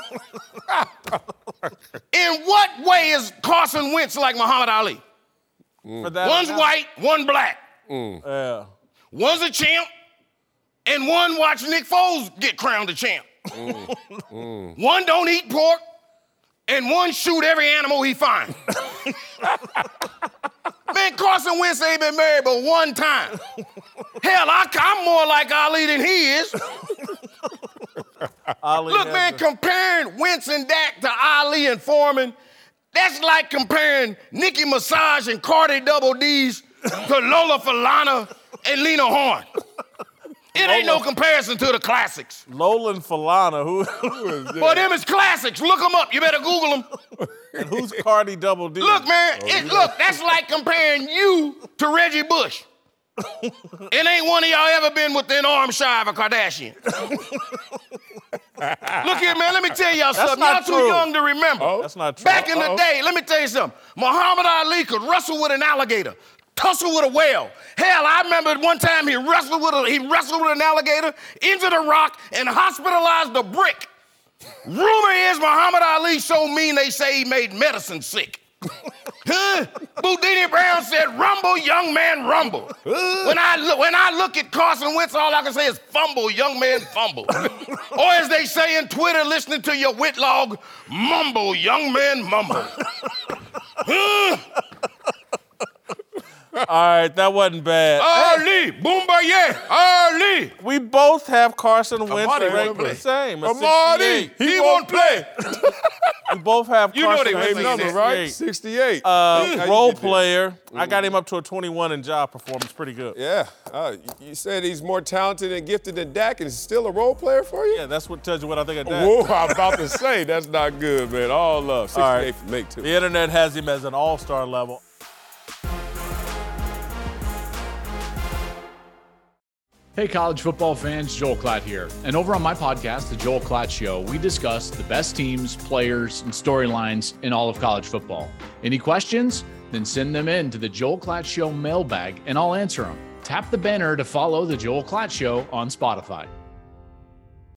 In what way is Carson Wentz like Muhammad Ali? Mm. For that One's amount? white, one black. Mm. Yeah. One's a champ, and one watch Nick Foles get crowned a champ. Mm. Mm. One don't eat pork, and one shoot every animal he finds. Man, Carson Wentz ain't been married but one time. Hell, I, I'm more like Ali than he is. Ali Look, man, never. comparing Wentz and Dak to Ali and Foreman, that's like comparing Nicki Minaj and Cardi Double D's to Lola Falana and Lena Horne. It ain't no comparison to the classics. Lola and Falana, who, who is that? Well, them is classics. Look them up. You better Google them. And who's Cardi Double D? Look, man, Oh, it, yeah. look, that's like comparing you to Reggie Bush. It ain't one of y'all ever been within arm shy of a Kardashian. Look here, man, let me tell y'all That's something. not Y'all too true. young to remember. Oh, that's not true. Back in the Uh-oh. day, let me tell you something. Muhammad Ali could wrestle with an alligator, tussle with a whale. Hell, I remember at one time he wrestled with a, he wrestled with an alligator, injured a rock, and hospitalized a brick. Rumor is Muhammad Ali so mean they say he made medicine sick. Huh? Boudini Brown said, rumble, young man, rumble. When I, look, when I look at Carson Wentz, all I can say is fumble, young man, fumble. Or as they say in Twitter, listening to your Whitlock, mumble, young man, mumble. Huh? All right, that wasn't bad. Ali, Boomba, yeah, Ali. We both have Carson Wentz Amadi ranked won't the play. same. a Amadi, sixty-eight. He won't play. We both have You know Carson they Wentz won't at play Number, that. right? sixty-eight. Uh, How you role get there? player, I got him up to a twenty-one in job performance. Pretty good. Yeah. Uh, you- you said he's more talented and gifted than Dak, and he's still a role player for you? Yeah, that's what tells you what I think of that. Whoa, I'm about to say, that's not good, man. All love. All right. sixty-eight for me, too. The internet has him as an all-star level. Hey, college football fans, Joel Klatt here. And over on my podcast, The Joel Klatt Show, we discuss the best teams, players, and storylines in all of college football. Any questions? Then send them in to the Joel Klatt Show mailbag, and I'll answer them. Tap the banner to follow The Joel Klatt Show on Spotify.